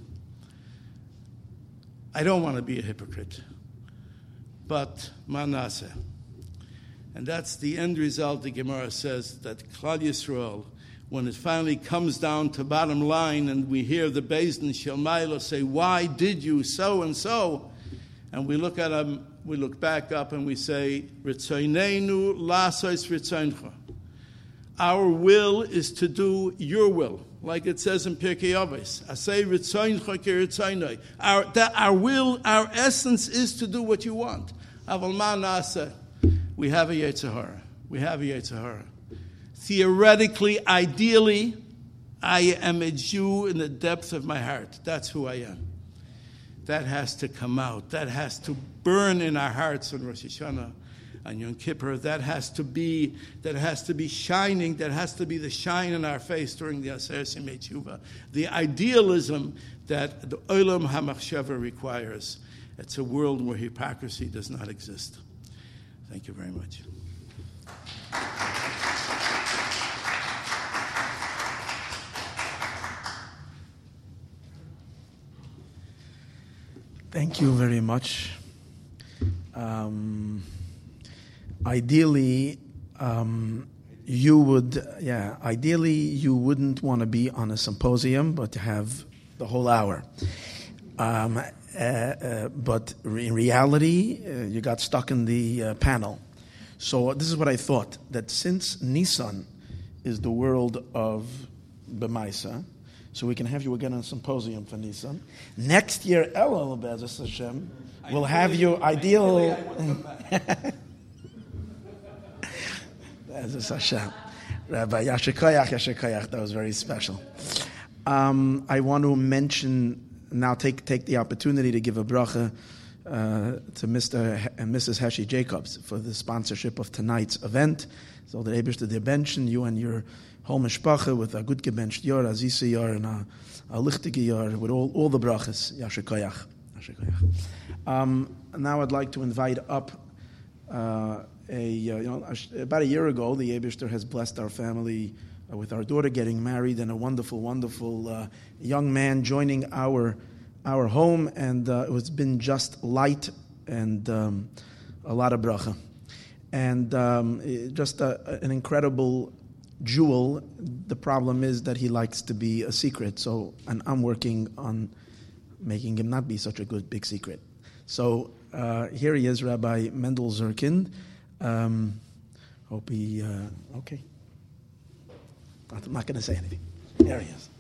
I don't want to be a hypocrite. But manaseh. And that's the end result. The Gemara says that Klal Yisrael, when it finally comes down to bottom line and we hear the Beis Din Shel Maila say, why did you so and so? And we look at them, we look back up and we say, Ritzoneinu lasos ritzoncha. Our will is to do your will, like it says in Pirkei Avos. Asay ritzoncha ki ritzonai. Our that our will, our essence is to do what you want. Aval ma nasa. We have a Yetzer Hara. We have a Yetzer Hara. Theoretically, ideally, I am a Jew in the depth of my heart. That's who I am. That has to come out. That has to burn in our hearts on Rosh Hashanah, on Yom Kippur. That has to be. That has to be shining. That has to be the shine in our face during the Aseret Yemei Teshuvah. The idealism that the Olam HaMachshava requires. It's a world where hypocrisy does not exist. Thank you very much. Thank you very much. Um, ideally, um, you would, yeah, ideally you wouldn't want to be on a symposium, but to have the whole hour. Um, uh, uh, but in reality, uh, you got stuck in the uh, panel. So this is what I thought, that since Nisan is the world of B'maisa, so we can have you again on a symposium for Nisan. Next year, Elul Be'ezus Hashem, we'll have you ideal. Be'ezus Hashem. Rabbi Yasher Koyach, Yasher Koyach, that was very special. Um, I want to mention, now take take the opportunity to give a bracha uh, to Mister H- and Missus Heshi Jacobs for the sponsorship of tonight's event. So the Eibishter der Benchen, you and your whole mishpacha with a good gebenched yor, a zisa yor, and a, a lichtige yor, with all, all the brachas. Yasher Koyach. Yasher Koyach. Um, now I'd like to invite up uh, a, uh, you know, about a year ago, the Eibishter has blessed our family uh, with our daughter getting married and a wonderful, wonderful uh, young man joining our our home, and uh, it's been just light and um, a lot of bracha. And um, just a, an incredible jewel. The problem is that he likes to be a secret. So, and I'm working on making him not be such a good big secret. So uh, here he is, Rabbi Mendel Zurkin. Um, hope he. Uh, okay. I'm not going to say anything. There he is.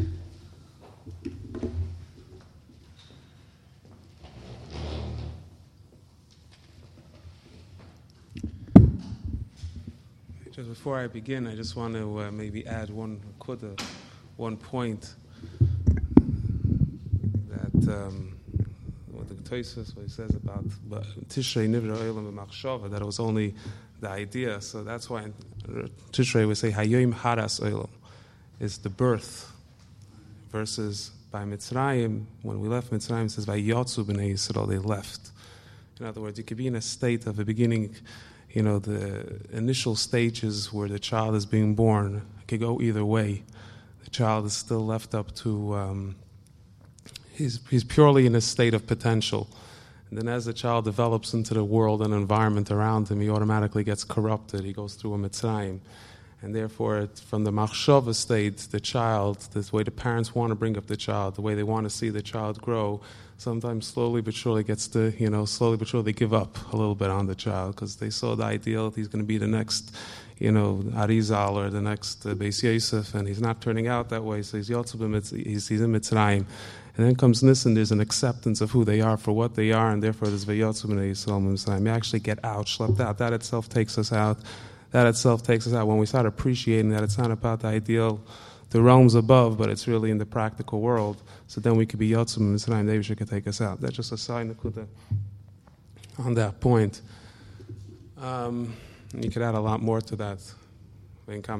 Just before I begin, I just want to uh, maybe add one kuda, one point that um, well, the, Tosfos, what he says about Tishrei Nivra Olam B'Machshava, that it was only the idea. So that's why in Tishrei we say Hayoim Haras Olam is the birth, versus by Mitzrayim, when we left Mitzrayim, it says Vayotzu B'nei Yisrael, they left. In other words, you could be in a state of a beginning, you know, the initial stages where the child is being born. It could go either way. The child is still left up to, um, he's, he's purely in a state of potential. And then as the child develops into the world and environment around him, he automatically gets corrupted. He goes through a Mitzrayim. And therefore, it, from the machshava state, the child, the way the parents want to bring up the child, the way they want to see the child grow, sometimes slowly but surely gets to, you know, slowly but surely they give up a little bit on the child because they saw the ideal, he's going to be the next, you know, Arizal or the next uh, Beis Yosef, and he's not turning out that way, so he's he's, he's in Mitzrayim. And then comes Nisan, there's an acceptance of who they are for what they are, and therefore there's Vayotzu B'nei Yisrael Mitzrayim. You actually get out, schlepped out. That itself takes us out. That itself takes us out. When we start appreciating that it's not about the ideal, the realms above, but it's really in the practical world, so then we could be Yotzum and Mitzrayim, David could take us out. That's just a sign on that point. Um, you could add a lot more to that. We say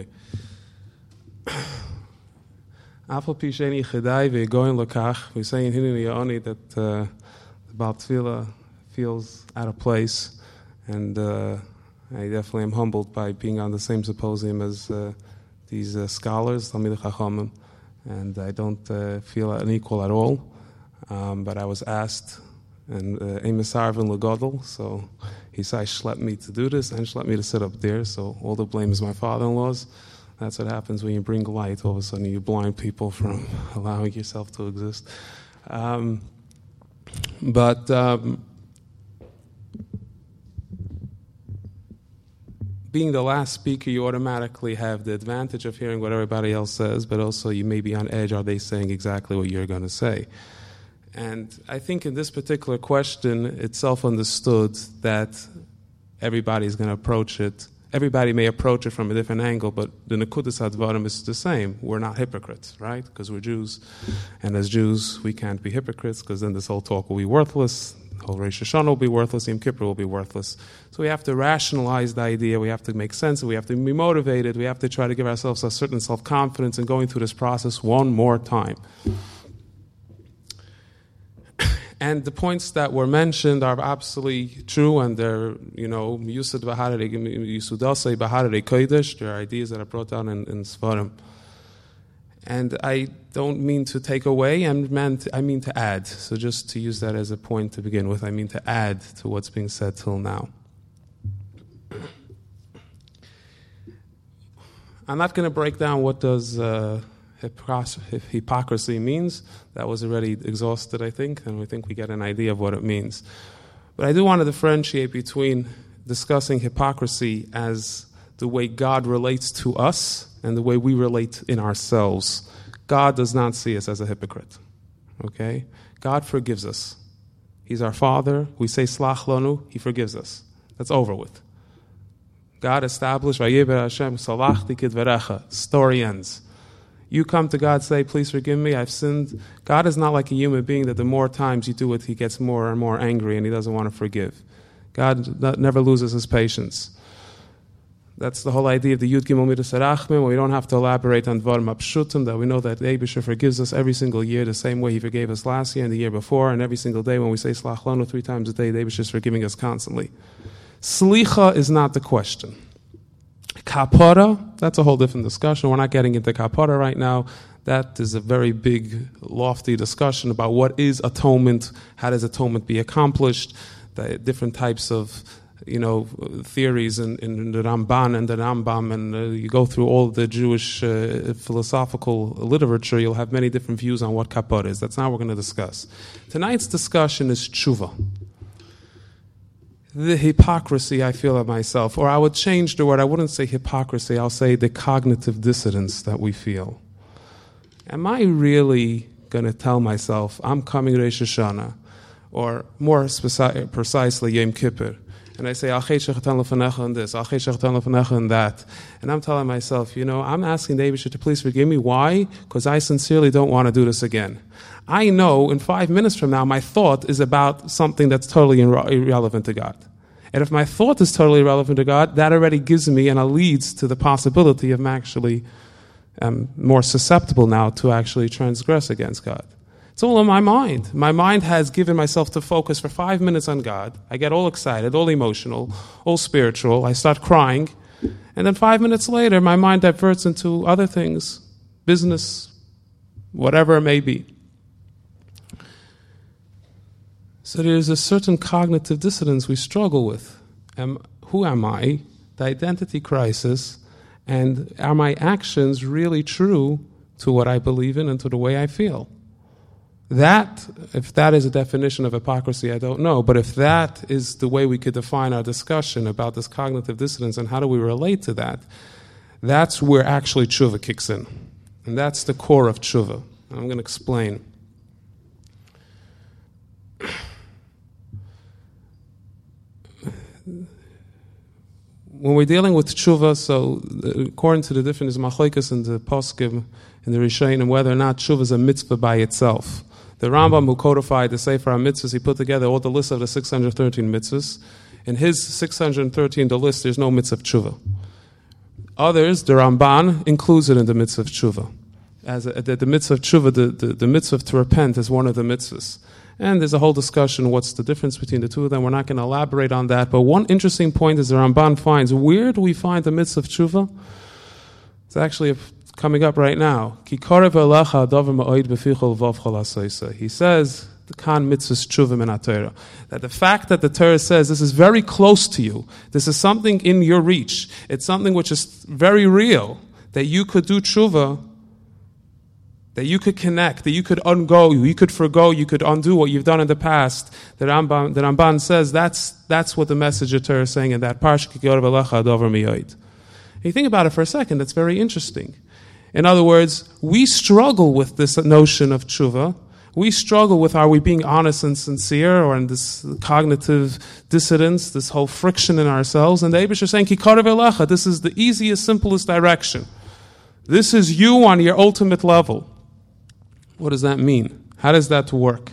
in Hineni Ya'oni that uh, the Baal Tefillah feels out of place, and uh, I definitely am humbled by being on the same symposium as uh, these uh, scholars, Talmidei Chachamim, and I don't uh, feel unequal at all. Um, but I was asked, and Emisarvin uh, Legodel, so he said, schlepped me to do this and schlepped me to sit up there, so all the blame is my father-in-law's. That's what happens when you bring light. All of a sudden you blind people from allowing yourself to exist. Um, but... Um, Being the last speaker, you automatically have the advantage of hearing what everybody else says, but also you may be on edge. Are they saying exactly what you're going to say? And I think in this particular question, it's self-understood that everybody's going to approach it. Everybody may approach it from a different angle, but the Nekudas Hadvarim is the same. We're not hypocrites, right? Because we're Jews. And as Jews, we can't be hypocrites, because then this whole talk will be worthless. The whole Rosh Hashanah will be worthless. Yom Kippur will be worthless. So we have to rationalize the idea. We have to make sense of it. We have to be motivated. We have to try to give ourselves a certain self-confidence in going through this process one more time. And the points that were mentioned are absolutely true, and they're, you know, Yusud Baharei, Yusudasei Baharei Kodesh. They're ideas that are brought down in, in Sfarim. And I don't mean to take away, I mean to, I mean to add. So just to use that as a point to begin with, I mean to add to what's being said till now. I'm not going to break down what does uh, hypocrisy means. That was already exhausted, I think, and we think we get an idea of what it means. But I do want to differentiate between discussing hypocrisy as the way God relates to us and the way we relate in ourselves. God does not see us as a hypocrite. Okay? God forgives us. He's our Father. We say Slach Lanu, He forgives us. That's over with. God established, Vayeber Hashem, Salachti Kidverecha. Story ends. You come to God, say, please forgive me, I've sinned. God is not like a human being that the more times you do it, He gets more and more angry and He doesn't want to forgive. God never loses His patience. That's the whole idea of the Yud Gimel Midas Harachmim, where we don't have to elaborate on Dvarim Apshutim, that we know that the Eibusher forgives us every single year the same way He forgave us last year and the year before, and every single day when we say Slach Lanu three times a day, the Eibusher is forgiving us constantly. Slicha is not the question. Kapara, that's a whole different discussion. We're not getting into Kapara right now. That is a very big, lofty discussion about what is atonement, how does atonement be accomplished, the different types of, you know, theories in, in the Ramban and the Rambam, and uh, you go through all the Jewish uh, philosophical literature, you'll have many different views on what kapara is. That's not what we're going to discuss. Tonight's discussion is tshuva. The hypocrisy I feel of myself, or I would change the word, I wouldn't say hypocrisy, I'll say the cognitive dissonance that we feel. Am I really going to tell myself, I'm coming to Rosh Hashanah, or more speci- precisely Yom Kippur, and I say, Achei shechatan lefanecha and this, Achei shechatan lefanecha and that. And I'm telling myself, you know, I'm asking the Eibusher to please forgive me. Why? Because I sincerely don't want to do this again. I know in five minutes from now, my thought is about something that's totally irre- irrelevant to God. And if my thought is totally irrelevant to God, that already gives me and leads to the possibility of actually um, more susceptible now to actually transgress against God. It's all in my mind. My mind has given myself to focus for five minutes on God. I get all excited, all emotional, all spiritual. I start crying. And then five minutes later, my mind diverts into other things, business, whatever it may be. So there's a certain cognitive dissonance we struggle with. Am, who am I? The identity crisis. And are my actions really true to what I believe in and to the way I feel? That, if that is a definition of hypocrisy, I don't know. But if that is the way we could define our discussion about this cognitive dissonance and how do we relate to that, that's where actually tshuva kicks in. And that's the core of tshuva. And I'm going to explain. When we're dealing with tshuva, so according to the different machlokes in the poskim, in the Rishonim, whether or not tshuva is a mitzvah by itself. The Rambam, who codified the Sefer HaMitzvahs, he put together all the list of the six hundred thirteen mitzvahs. In his six hundred thirteen, the list, there's no mitzvah of tshuva. Others, the Ramban, includes it in the mitzvah of tshuva. As a, the, the mitzvah of tshuva, the, the, the mitzvah to repent is one of the mitzvahs. And there's a whole discussion, what's the difference between the two of them. We're not going to elaborate on that. But one interesting point is the Ramban finds, where do we find the mitzvah of tshuva? It's actually a coming up right now. He says, the kan mitzvah tshuva min haTorah, that the fact that the Torah says this is very close to you, this is something in your reach, it's something which is very real, that you could do tshuva, that you could connect, that you could ungo, you could forgo, you could undo what you've done in the past. The Ramban, the Ramban says that's that's what the message of Torah is saying in that parsha. You think about it for a second, that's very interesting. In other words, we struggle with this notion of tshuva. We struggle with, are we being honest and sincere, or in this cognitive dissonance, this whole friction in ourselves. And the Eibusher is saying, Ki karev elecha, this is the easiest, simplest direction. This is you on your ultimate level. What does that mean? How does that work?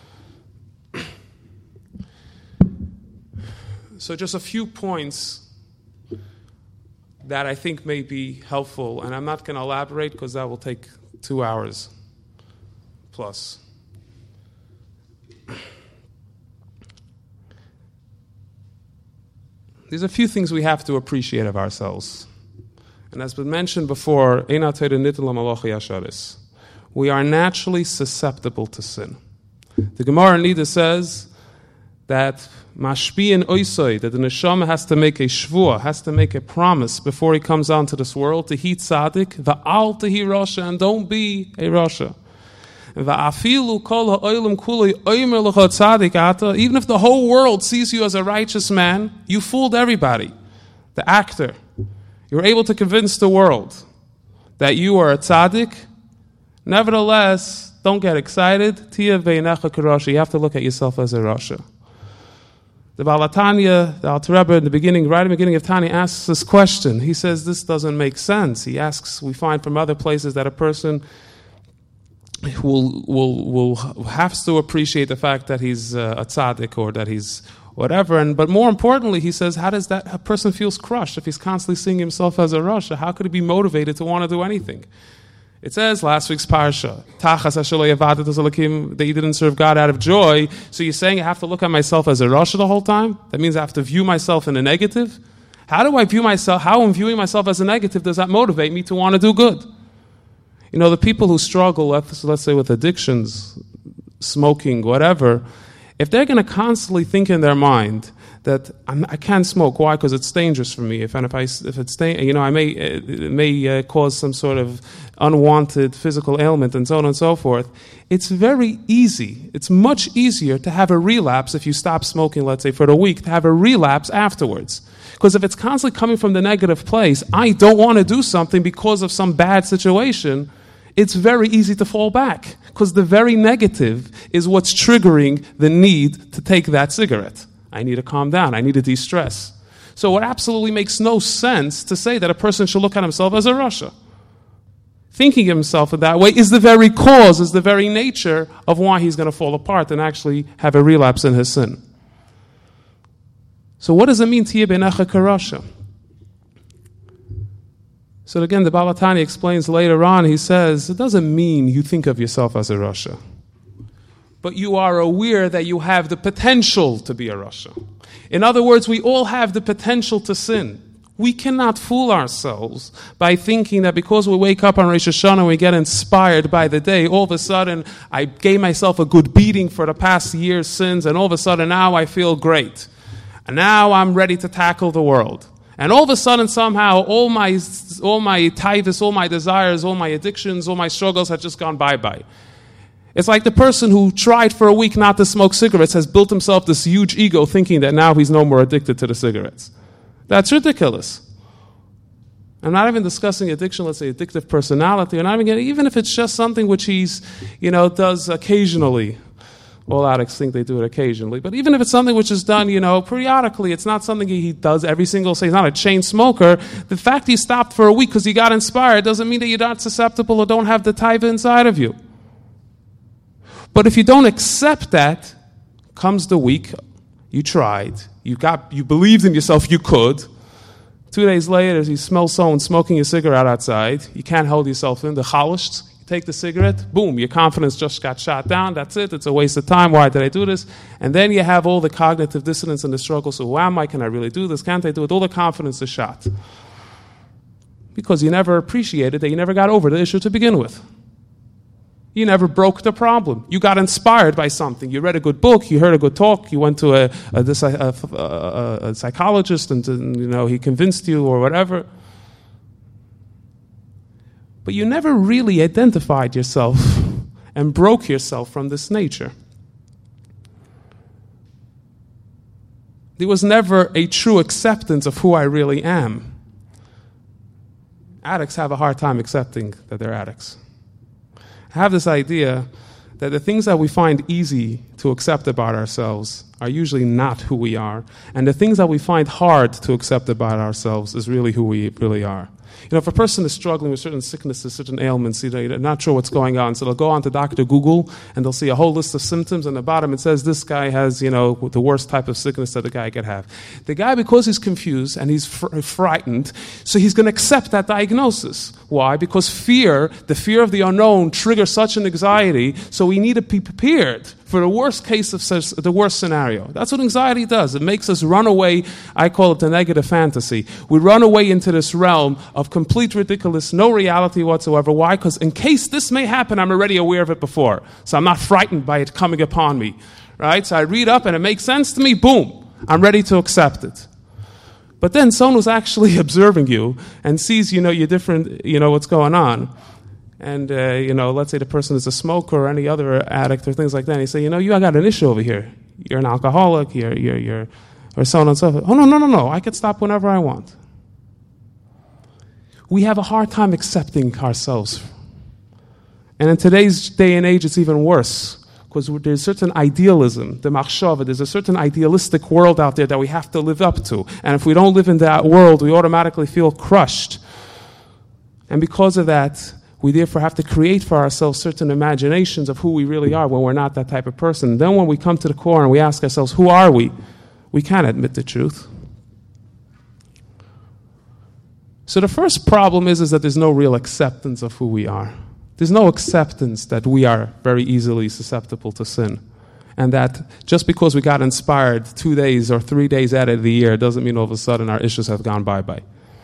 So just a few points that I think may be helpful, and I'm not going to elaborate because that will take two hours plus. There's a few things we have to appreciate of ourselves. And as been mentioned before, we are naturally susceptible to sin. The Gemara in Nida says that mashpi'in oisoi, that the neshama has to make a shvua, has to make a promise before he comes onto this world to he tzaddik, va'al tehi rasha, and don't be a rasha. Va'afilu kol ha'olam kulei oimer l'cha tzaddik ata, even if the whole world sees you as a righteous man, you fooled everybody. The actor. You're able to convince the world that you are a tzaddik. Nevertheless, don't get excited. Tia ve'necha karasha. You have to look at yourself as a rasha. The Baal HaTanya, the Alter Rebbe, in the beginning, right at the beginning of Tanya, asks this question. He says this doesn't make sense. He asks, we find from other places that a person will will will has to appreciate the fact that he's uh, a tzaddik or that he's whatever. And but more importantly, he says, how does that a person feels crushed if he's constantly seeing himself as a rasha? How could he be motivated to want to do anything? It says last week's parsha, that you didn't serve God out of joy. So you're saying I have to look at myself as a rasha the whole time? That means I have to view myself in a negative? How do I view myself? How in viewing myself as a negative does that motivate me to want to do good? You know, the people who struggle, let's, let's say with addictions, smoking, whatever, if they're going to constantly think in their mind that I'm, I can't smoke, why? Because it's dangerous for me. If and if I if it's you know I may it may uh, cause some sort of unwanted physical ailment and so on and so forth. It's very easy. It's much easier to have a relapse if you stop smoking, let's say for a week, to have a relapse afterwards. Because if it's constantly coming from the negative place, I don't want to do something because of some bad situation. It's very easy to fall back because the very negative is what's triggering the need to take that cigarette. I need to calm down. I need to de-stress. So it absolutely makes no sense to say that a person should look at himself as a rasha. Thinking of himself in that way is the very cause, is the very nature of why he's going to fall apart and actually have a relapse in his sin. So what does it mean, Tiyeh beinecha karasha? So again, the Baal HaTanya explains later on, he says, it doesn't mean you think of yourself as a rasha, but you are aware that you have the potential to be a rasha. In other words, we all have the potential to sin. We cannot fool ourselves by thinking that because we wake up on Rosh Hashanah and we get inspired by the day, all of a sudden I gave myself a good beating for the past year's sins, and all of a sudden now I feel great. And now I'm ready to tackle the world. And all of a sudden somehow all my all my taivas, all my desires, all my addictions, all my struggles have just gone bye-bye. It's like the person who tried for a week not to smoke cigarettes has built himself this huge ego thinking that now he's no more addicted to the cigarettes. That's ridiculous. I'm not even discussing addiction, let's say addictive personality, or not even getting, even if it's just something which he's, you know, does occasionally. All addicts think they do it occasionally. But even if it's something which is done, you know, periodically, it's not something he does every single day. He's not a chain smoker. The fact he stopped for a week because he got inspired doesn't mean that you're not susceptible or don't have the taiva inside of you. But if you don't accept that, comes the week, you tried, you got, you believed in yourself you could. Two days later, you smell someone smoking a cigarette outside. You can't hold yourself in. The chalished, you take the cigarette, boom, your confidence just got shot down. That's it. It's a waste of time. Why did I do this? And then you have all the cognitive dissonance and the struggle. So who am I? Can I really do this? Can't I do it? All the confidence is shot. Because you never appreciated that you never got over the issue to begin with. You never broke the problem. You got inspired by something. You read a good book. You heard a good talk. You went to a, a, a, a, a psychologist, and, and you know he convinced you or whatever. But you never really identified yourself and broke yourself from this nature. There was never a true acceptance of who I really am. Addicts have a hard time accepting that they're addicts. I have this idea that the things that we find easy to accept about ourselves are usually not who we are. And the things that we find hard to accept about ourselves is really who we really are. You know, if a person is struggling with certain sicknesses, certain ailments, you know, they're not sure what's going on, so they'll go on to Doctor Google and they'll see a whole list of symptoms, and at the bottom it says this guy has, you know, the worst type of sickness that the guy could have. The guy, because he's confused and he's fr- frightened, so he's going to accept that diagnosis. Why? Because fear, the fear of the unknown, triggers such an anxiety, so we need to be prepared for the worst case of such, the worst scenario. That's what anxiety does. It makes us run away. I call it the negative fantasy. We run away into this realm of complete ridiculous, no reality whatsoever. Why? Because in case this may happen, I'm already aware of it before. So I'm not frightened by it coming upon me. Right? So I read up and it makes sense to me. Boom. I'm ready to accept it. But then someone who's actually observing you and sees, you know, you're different, you know, what's going on. And, uh, you know, let's say the person is a smoker or any other addict or things like that. And you say, you know, you I got an issue over here. You're an alcoholic, you're, you're, you're, or so on and so forth. Oh, no, no, no, no. I can stop whenever I want. We have a hard time accepting ourselves. And in today's day and age, it's even worse. Because there's certain idealism, the machshava, there's a certain idealistic world out there that we have to live up to. And if we don't live in that world, we automatically feel crushed. And because of that, we therefore have to create for ourselves certain imaginations of who we really are when we're not that type of person. Then when we come to the core and we ask ourselves, who are we? We can't admit the truth. So the first problem is, is that there's no real acceptance of who we are. There's no acceptance that we are very easily susceptible to sin. And that just because we got inspired two days or three days out of the year doesn't mean all of a sudden our issues have gone bye-bye.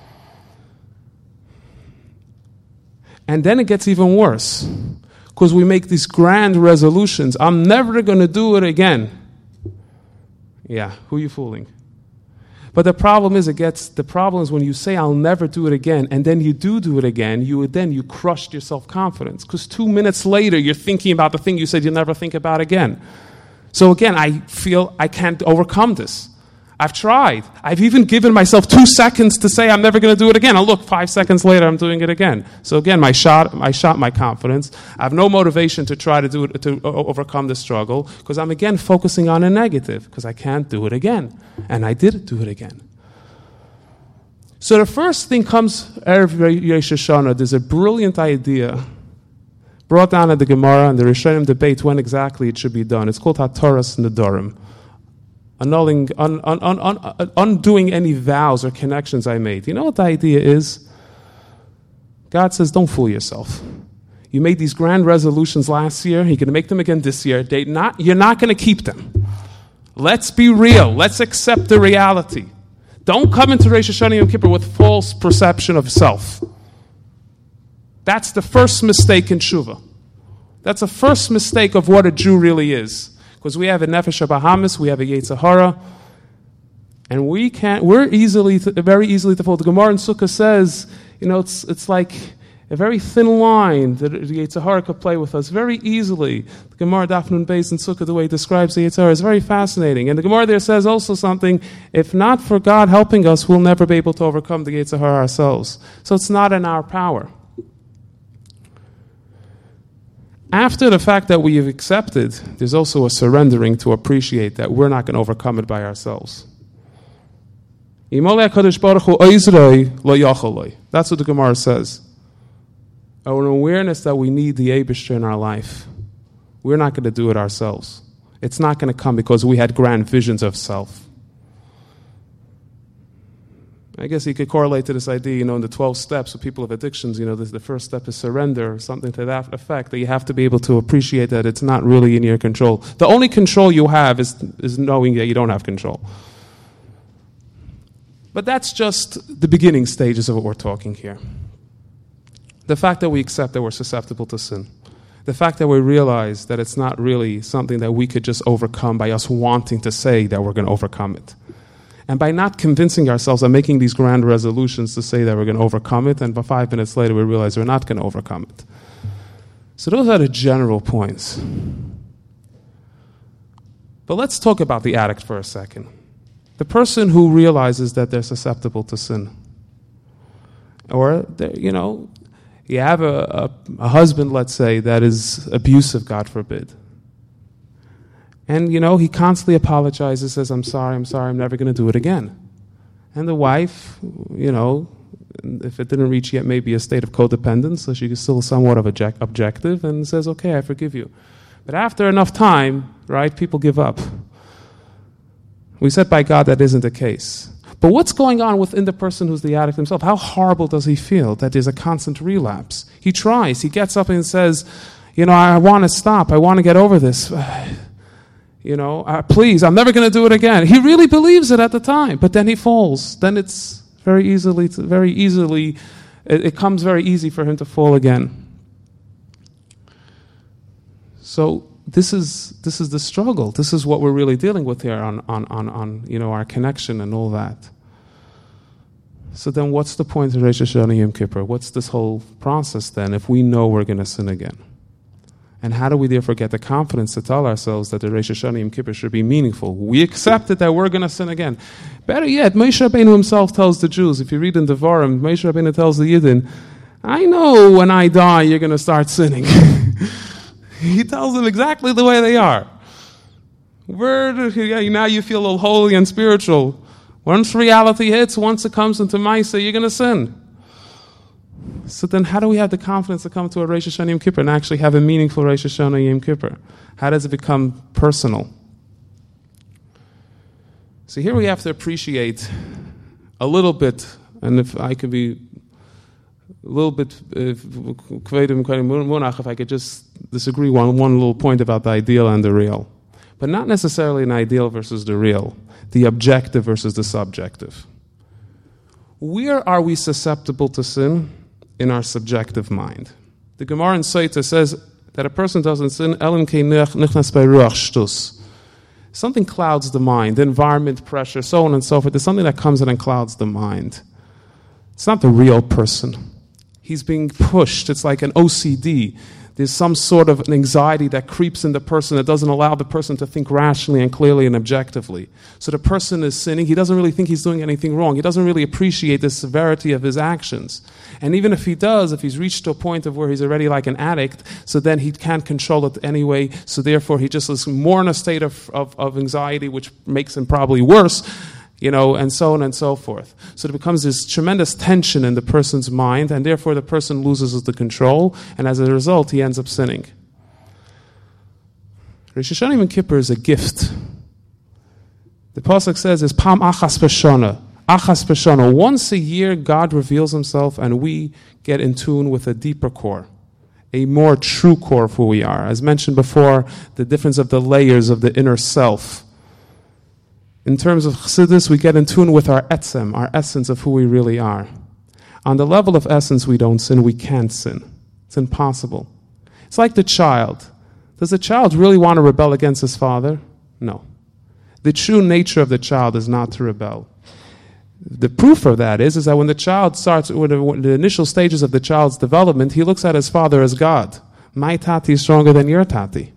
And then it gets even worse, because we make these grand resolutions. I'm never going to do it again. Yeah, who are you fooling? But the problem is, it gets the problem is when you say I'll never do it again, and then you do do it again, you then you crushed your self-confidence, because two minutes later you're thinking about the thing you said you'll never think about again. So again, I feel I can't overcome this. I've tried. I've even given myself two seconds to say I'm never going to do it again. And look, five seconds later, I'm doing it again. So again, my shot, I shot my confidence. I have no motivation to try to do it, to overcome the struggle, because I'm again focusing on a negative, because I can't do it again. And I did do it again. So the first thing comes, Erev Rosh Hashanah, there's a brilliant idea brought down at the Gemara, and the Rishonim debate when exactly it should be done. It's called HaToras Nedarim. Annulling, un, un, un, un, undoing any vows or connections I made. You know what the idea is? God says, don't fool yourself. You made these grand resolutions last year. You're going to make them again this year. They not, you're not going to keep them. Let's be real. Let's accept the reality. Don't come into Rosh Hashanah Yom Kippur with false perception of self. That's the first mistake in Tshuva. That's the first mistake of what a Jew really is. Because we have a Nefesh HaBahamis, we have a Yetzer Hara, and we can't, we're easily, very easily to fall. The Gemara in Sukkah says, you know, it's it's like a very thin line that the Yetzer Hara could play with us very easily. The Gemara Daf Nun Beis in Sukkah, the way it describes the Yetzer Hara, is very fascinating. And the Gemara there says also something, if not for God helping us, we'll never be able to overcome the Yetzer Hara ourselves. So it's not in our power. After the fact that we have accepted, there's also a surrendering to appreciate that we're not going to overcome it by ourselves. That's what the Gemara says. Our awareness that we need the Eibishter in our life. We're not going to do it ourselves. It's not going to come because we had grand visions of self. I guess you could correlate to this idea, you know, in the twelve steps of people of addictions, you know, the first step is surrender, or something to that effect, that you have to be able to appreciate that it's not really in your control. The only control you have is, is knowing that you don't have control. But that's just the beginning stages of what we're talking here. The fact that we accept that we're susceptible to sin. The fact that we realize that it's not really something that we could just overcome by us wanting to say that we're going to overcome it. And by not convincing ourselves and making these grand resolutions to say that we're going to overcome it, and by five minutes later we realize we're not going to overcome it. So those are the general points. But let's talk about the addict for a second. The person who realizes that they're susceptible to sin. Or, you know, you have a, a, a husband, let's say, that is abusive, God forbid. And, you know, he constantly apologizes, says, I'm sorry, I'm sorry, I'm never going to do it again. And the wife, you know, if it didn't reach yet maybe a state of codependence, so she's still somewhat of object- objective, and says, okay, I forgive you. But after enough time, right, people give up. We said by God that isn't the case. But what's going on within the person who's the addict himself? How horrible does he feel that there's a constant relapse? He tries, he gets up and says, you know, I want to stop, I want to get over this. You know, uh, please, I'm never going to do it again. He really believes it at the time, but then he falls. Then it's very easily, very easily, it, it comes very easy for him to fall again. So this is this is the struggle. This is what we're really dealing with here on on on, on you know, our connection and all that. So then, what's the point of Rosh Hashanah Yom Kippur? What's this whole process then? If we know we're going to sin again. And how do we therefore get the confidence to tell ourselves that the Rosh Hashanah Yom Kippur should be meaningful? We accepted that we're going to sin again. Better yet, Moshe Rabbeinu himself tells the Jews, if you read in Devarim, Moshe Rabbeinu tells the Yidden, I know when I die you're going to start sinning. He tells them exactly the way they are. Where now you feel all holy and spiritual. Once reality hits, once it comes into Maisa, you're going to sin. So then how do we have the confidence to come to a Rosh Hashanah Yom Kippur and actually have a meaningful Rosh Hashanah Yom Kippur? How does it become personal? So here we have to appreciate a little bit, and if I could be a little bit, if, if I could just disagree on one little point about the ideal and the real. But not necessarily an ideal versus the real, the objective versus the subjective. Where are we susceptible to sin? In our subjective mind. The Gemara in Sotah says that a person doesn't sin, something clouds the mind, the environment, pressure, so on and so forth. There's something that comes in and clouds the mind. It's not the real person. He's being pushed. It's like an O C D. There's some sort of an anxiety that creeps in the person that doesn't allow the person to think rationally and clearly and objectively. So the person is sinning. He doesn't really think he's doing anything wrong. He doesn't really appreciate the severity of his actions. And even if he does, if he's reached to a point of where he's already like an addict, so then he can't control it anyway. So therefore he just is more in a state of, of, of anxiety, which makes him probably worse. You know, and so on and so forth. So it becomes this tremendous tension in the person's mind, and therefore the person loses the control, and as a result, he ends up sinning. Rosh Hashanah Yom Kippur is a gift. The Pasuk says, "Is Pam Achas B'Shana." Achas B'Shana. Once a year, God reveals Himself, and we get in tune with a deeper core, a more true core of who we are. As mentioned before, the difference of the layers of the inner self. In terms of Chassidus, we get in tune with our etzem, our essence of who we really are. On the level of essence, we don't sin, we can't sin. It's impossible. It's like the child. Does the child really want to rebel against his father? No. The true nature of the child is not to rebel. The proof of that is, is that when the child starts, when the, when the initial stages of the child's development, he looks at his father as God. My tati is stronger than your tati.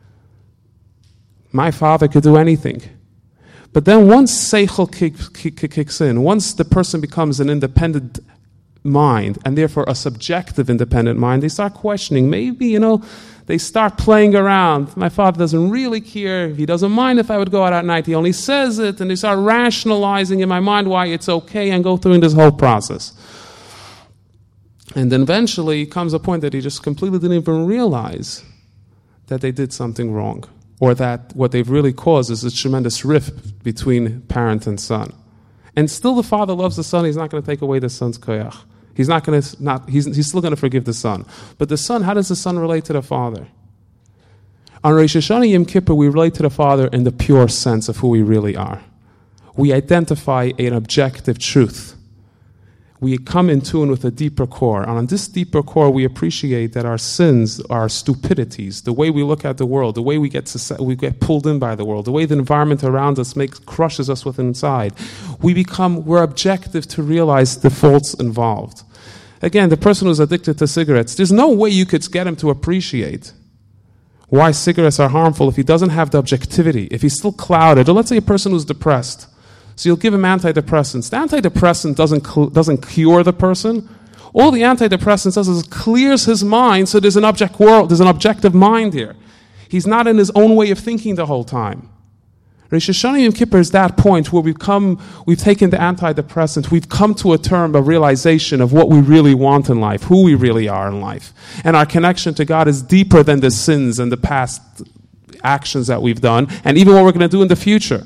My father could do anything. But then once seichel kick, kick, kicks in, once the person becomes an independent mind, and therefore a subjective independent mind, they start questioning. Maybe, you know, they start playing around. My father doesn't really care. He doesn't mind if I would go out at night. He only says it, and they start rationalizing in my mind why it's okay and go through this whole process. And then eventually comes a point that he just completely didn't even realize that they did something wrong, or that what they've really caused is a tremendous rift between parent and son. And still the father loves the son. He's not going to take away the son's koyach. He's not going to not. He's, he's still going to forgive the son. But the son, how does the son relate to the father? On Rosh Hashanah Yom Kippur, we relate to the father in the pure sense of who we really are. We identify an objective truth. We come in tune with a deeper core. And on this deeper core, we appreciate that our sins, our stupidities, the way we look at the world, the way we get we get pulled in by the world, the way the environment around us makes crushes us with inside, we become, we're objective to realize the faults involved. Again, the person who's addicted to cigarettes, there's no way you could get him to appreciate why cigarettes are harmful if he doesn't have the objectivity, if he's still clouded. Or let's say a person who's depressed. So you'll give him antidepressants. The antidepressant doesn't cl- doesn't cure the person. All the antidepressant does is clears his mind, so there's an object world, there's an objective mind here. He's not in his own way of thinking the whole time. Rosh Hashanah Yom Kippur is that point where we've come, we've taken the antidepressant, we've come to a term of realization of what we really want in life, who we really are in life. And our connection to God is deeper than the sins and the past actions that we've done, and even what we're going to do in the future.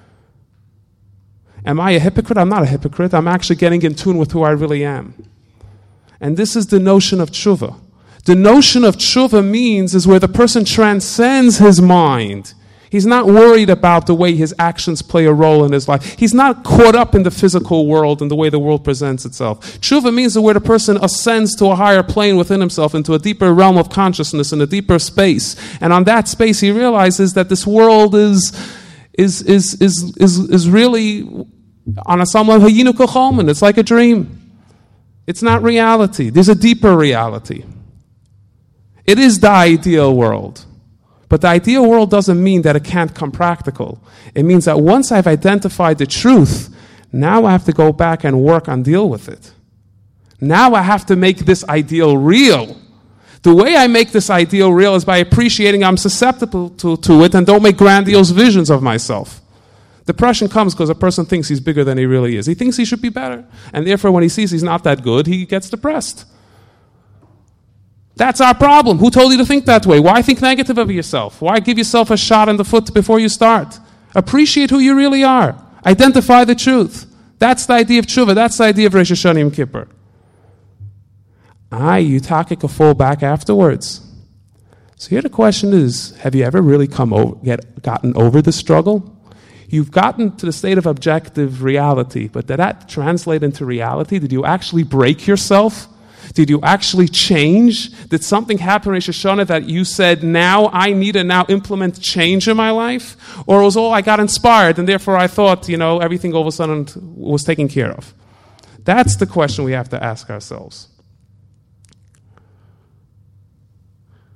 Am I a hypocrite? I'm not a hypocrite. I'm actually getting in tune with who I really am. And this is the notion of tshuva. The notion of tshuva means is where the person transcends his mind. He's not worried about the way his actions play a role in his life. He's not caught up in the physical world and the way the world presents itself. Tshuva means that where the person ascends to a higher plane within himself, into a deeper realm of consciousness, in a deeper space. And on that space he realizes that this world is is is is is, is really on a some level hayinu k'cholman. It's like a dream. It's not reality. There's a deeper reality. It is the ideal world. But the ideal world doesn't mean that it can't come practical. It means that once I've identified the truth, now I have to go back and work on deal with it. Now I have to make this ideal real. The way I make this ideal real is by appreciating I'm susceptible to, to it and don't make grandiose visions of myself. Depression comes because a person thinks he's bigger than he really is. He thinks he should be better. And therefore when he sees he's not that good, he gets depressed. That's our problem. Who told you to think that way? Why think negative of yourself? Why give yourself a shot in the foot before you start? Appreciate who you really are. Identify the truth. That's the idea of tshuva. That's the idea of Rosh Hashanah Yom Kippur. Ah, you take a fall back afterwards. So here the question is, have you ever really come over, get, gotten over the struggle? You've gotten to the state of objective reality, but did that translate into reality? Did you actually break yourself? Did you actually change? Did something happen in Rosh Hashanah that you said, now I need to now implement change in my life? Or was all I got inspired and therefore I thought, you know, everything all of a sudden was taken care of? That's the question we have to ask ourselves.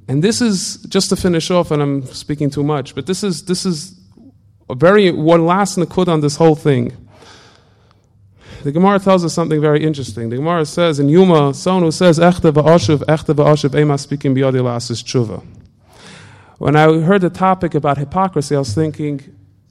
And this is, just to finish off, and I'm speaking too much, but this is this is a very, one last nakud on this whole thing. The Gemara tells us something very interesting. The Gemara says in Yuma, someone who says, Echte v'ashuv, echte v'ashuv, ema speaking biyadi la'asis tshuva. When I heard the topic about hypocrisy, I was thinking,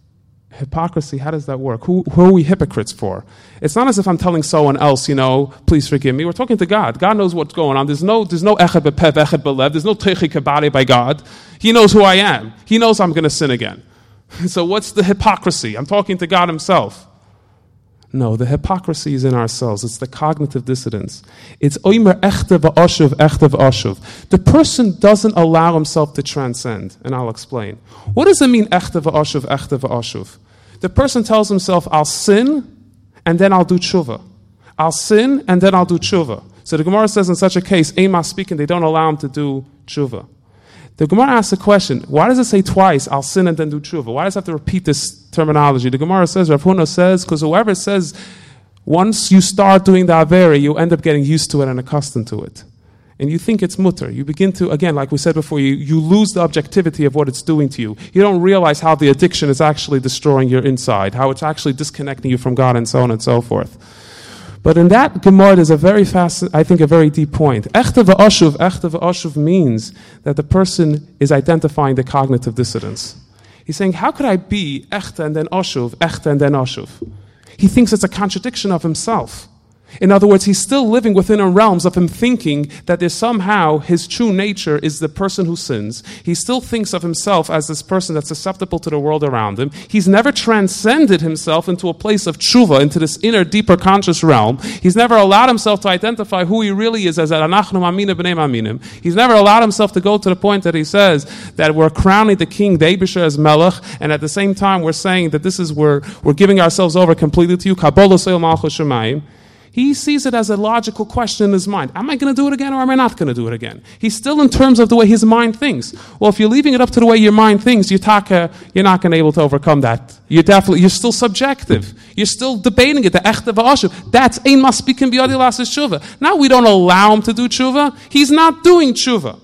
hypocrisy, how does that work? Who, who are we hypocrites for? It's not as if I'm telling someone else, you know, please forgive me. We're talking to God. God knows what's going on. There's no there's no echad bepev, echad belev. There's no techi kabare by God. He knows who I am. He knows I'm going to sin again. So what's the hypocrisy? I'm talking to God himself. No, the hypocrisy is in ourselves. It's the cognitive dissonance. It's oimer echte v'ashuv, echte v'ashuv. The person doesn't allow himself to transcend, and I'll explain. What does it mean, echte v'ashuv, echte v'ashuv? The person tells himself, I'll sin, and then I'll do tshuva. I'll sin, and then I'll do tshuva. So the Gemara says in such a case, Ema speaking, they don't allow him to do tshuva. The Gemara asks a question, why does it say twice, I'll sin and then do tshuva? Why does it have to repeat this terminology? The Gemara says, Rav Huna says, because whoever says, once you start doing the Avera, you end up getting used to it and accustomed to it. And you think it's mutter. You begin to, again, like we said before, you, you lose the objectivity of what it's doing to you. You don't realize how the addiction is actually destroying your inside, how it's actually disconnecting you from God, and so on and so forth. But in that Gemara, there's a very fast, I think, a very deep point. Echte v'ashuv, echte v'ashuv means that the person is identifying the cognitive dissonance. He's saying, how could I be echte and then ashuv, echte and then ashuv? He thinks it's a contradiction of himself. In other words, he's still living within a realms of him thinking that there's somehow his true nature is the person who sins. He still thinks of himself as this person that's susceptible to the world around him. He's never transcended himself into a place of tshuva, into this inner, deeper conscious realm. He's never allowed himself to identify who he really is as anachnu mamina b'nei maminim. He's never allowed himself to go to the point that he says that we're crowning the king, the Eibusher, as melech, and at the same time we're saying that this is where we're giving ourselves over completely to you. Kabbalah soil malchus shemayim. He sees it as a logical question in his mind. Am I going to do it again or am I not going to do it again? He's still in terms of the way his mind thinks. Well, if you're leaving it up to the way your mind thinks, you're not going to be able to overcome that. You're definitely, you're still subjective. You're still debating it. The echte v'ashuv. That's ein maspikin biyadi la'asis tshuva. Now we don't allow him to do tshuva. He's not doing tshuva.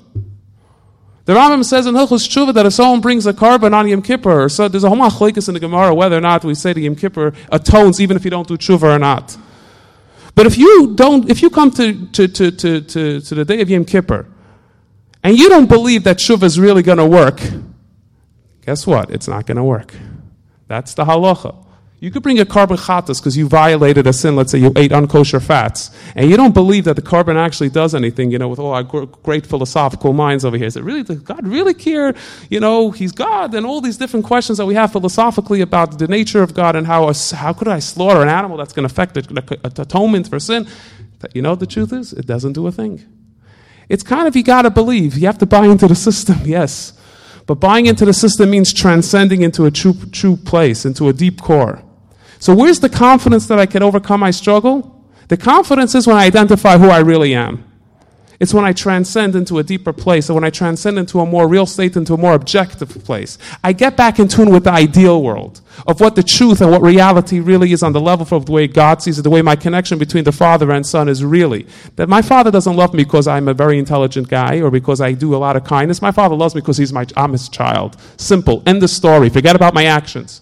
The Rambam says in Hilchos Tshuva that if someone brings a korban on Yom Kippur, so there's a whole machlokes in the Gemara whether or not we say the Yom Kippur atones even if you don't do tshuva or not. But if you don't, if you come to, to, to, to, to, to the day of Yom Kippur, and you don't believe that tshuva is really going to work, guess what? It's not going to work. That's the halacha. You could bring a korban chatas because you violated a sin. Let's say you ate unkosher fats, and you don't believe that the korban actually does anything. You know, with all our great philosophical minds over here, is it really? Does God really care? You know, He's God, and all these different questions that we have philosophically about the nature of God and how how could I slaughter an animal that's going to affect the, the atonement for sin? You know, the truth is, it doesn't do a thing. It's kind of you got to believe. You have to buy into the system, yes, but buying into the system means transcending into a true true place, into a deep core. So where's the confidence that I can overcome my struggle? The confidence is when I identify who I really am. It's when I transcend into a deeper place, or when I transcend into a more real state, into a more objective place. I get back in tune with the ideal world of what the truth and what reality really is on the level of the way God sees it, the way my connection between the Father and Son is really. That my Father doesn't love me because I'm a very intelligent guy or because I do a lot of kindness. My Father loves me because he's my, I'm his child. Simple. End the story. Forget about my actions.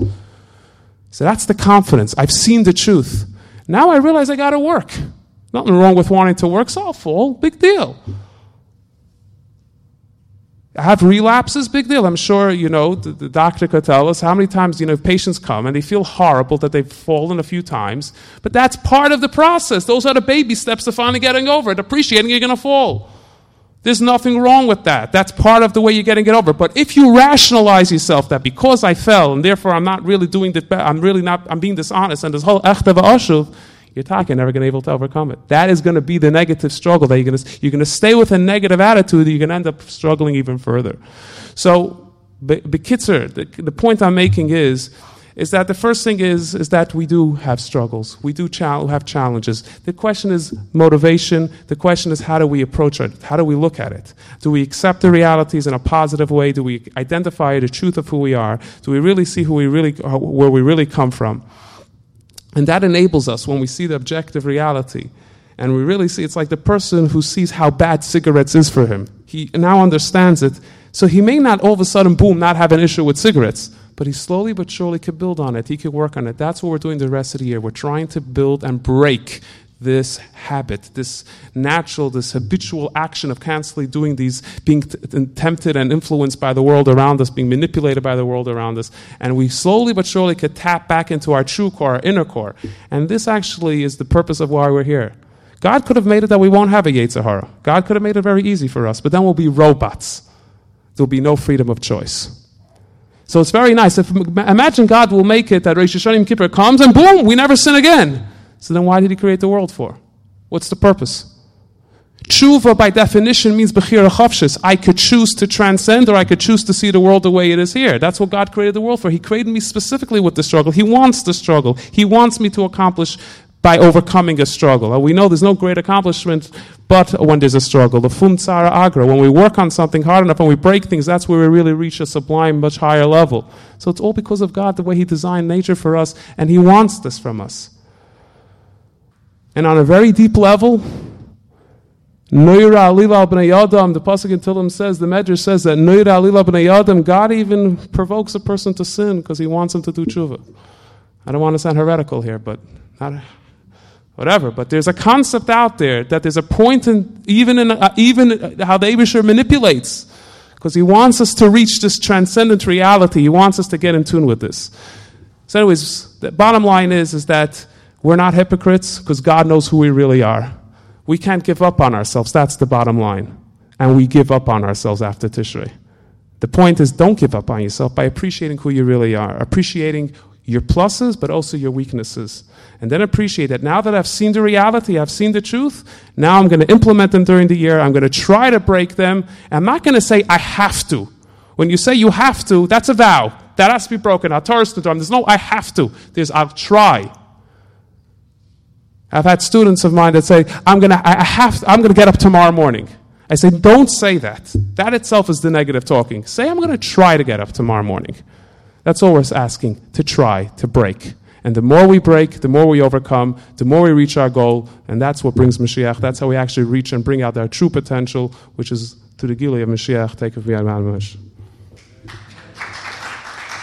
So that's the confidence. I've seen the truth. Now I realize I got to work. Nothing wrong with wanting to work, so I'll fall. Big deal. I have relapses, big deal. I'm sure, you know, the, the doctor could tell us how many times, you know, patients come and they feel horrible that they've fallen a few times. But that's part of the process. Those are the baby steps to finally getting over it, appreciating you're going to fall. There's nothing wrong with that. That's part of the way you're getting it over. But if you rationalize yourself that because I fell and therefore I'm not really doing the best, I'm really not, I'm being dishonest, and this whole echte v'ashuv, you're talking, never going to be able to overcome it. That is going to be the negative struggle that you're going to, you're going to stay with a negative attitude, you're going to end up struggling even further. So, b'kitzur, the, the point I'm making is, is that the first thing is, is that we do have struggles. We do ch- have challenges. The question is motivation. The question is how do we approach it? How do we look at it? Do we accept the realities in a positive way? Do we identify the truth of who we are? Do we really see who we really, where we really come from? And that enables us, when we see the objective reality, And we really see it's like the person who sees how bad cigarettes is for him. He now understands it. So he may not all of a sudden, boom, not have an issue with cigarettes, but he slowly but surely could build on it. He could work on it. That's what we're doing the rest of the year. We're trying to build and break this habit, this natural, this habitual action of constantly doing these, being t- tempted and influenced by the world around us, being manipulated by the world around us. And we slowly but surely could tap back into our true core, our inner core. And this actually is the purpose of why we're here. God could have made it that we won't have a Yetzer Hara. God could have made it very easy for us, but then we'll be robots. There'll be no freedom of choice. So it's very nice. If, imagine God will make it that Rosh Hashanah Yom Kippur comes and boom, we never sin again. So then why did he create the world for? What's the purpose? Tshuva by definition means bechira chavshis. I could choose to transcend or I could choose to see the world the way it is here. That's what God created the world for. He created me specifically with the struggle. He wants the struggle. He wants me to accomplish by overcoming a struggle. We know there's no great accomplishment but when there's a struggle. The fum tzara agra. When we work on something hard enough and we break things, that's where we really reach a sublime, much higher level. So it's all because of God, the way he designed nature for us, and he wants this from us. And on a very deep level, Noira alila b'nei Adam, the pasuk in Tehillim says, the Medrash says that Noira alila b'nei Adam, God even provokes a person to sin because he wants him to do tshuva. I don't want to sound heretical here, but not whatever. But there's a concept out there that there's a point in even in uh, even how the Eibusher manipulates, because he wants us to reach this transcendent reality. He wants us to get in tune with this. So, anyways, the bottom line is is that we're not hypocrites because God knows who we really are. We can't give up on ourselves. That's the bottom line. And we give up on ourselves after Tishrei. The point is, don't give up on yourself by appreciating who you really are, appreciating your pluses, but also your weaknesses. And then appreciate that now that I've seen the reality, I've seen the truth, now I'm going to implement them during the year. I'm going to try to break them. I'm not going to say, I have to. When you say you have to, that's a vow. That has to be broken. I'll Torah to There's no I have to. There's I'll try. I've had students of mine that say, I'm going to, I have to, I'm going to get up tomorrow morning. I say, don't say that. That itself is the negative talking. Say, I'm going to try to get up tomorrow morning. That's all we're asking, to try, to break. And the more we break, the more we overcome, the more we reach our goal, and that's what brings Mashiach. That's how we actually reach and bring out our true potential, which is to the Gilui of Mashiach. Take of me,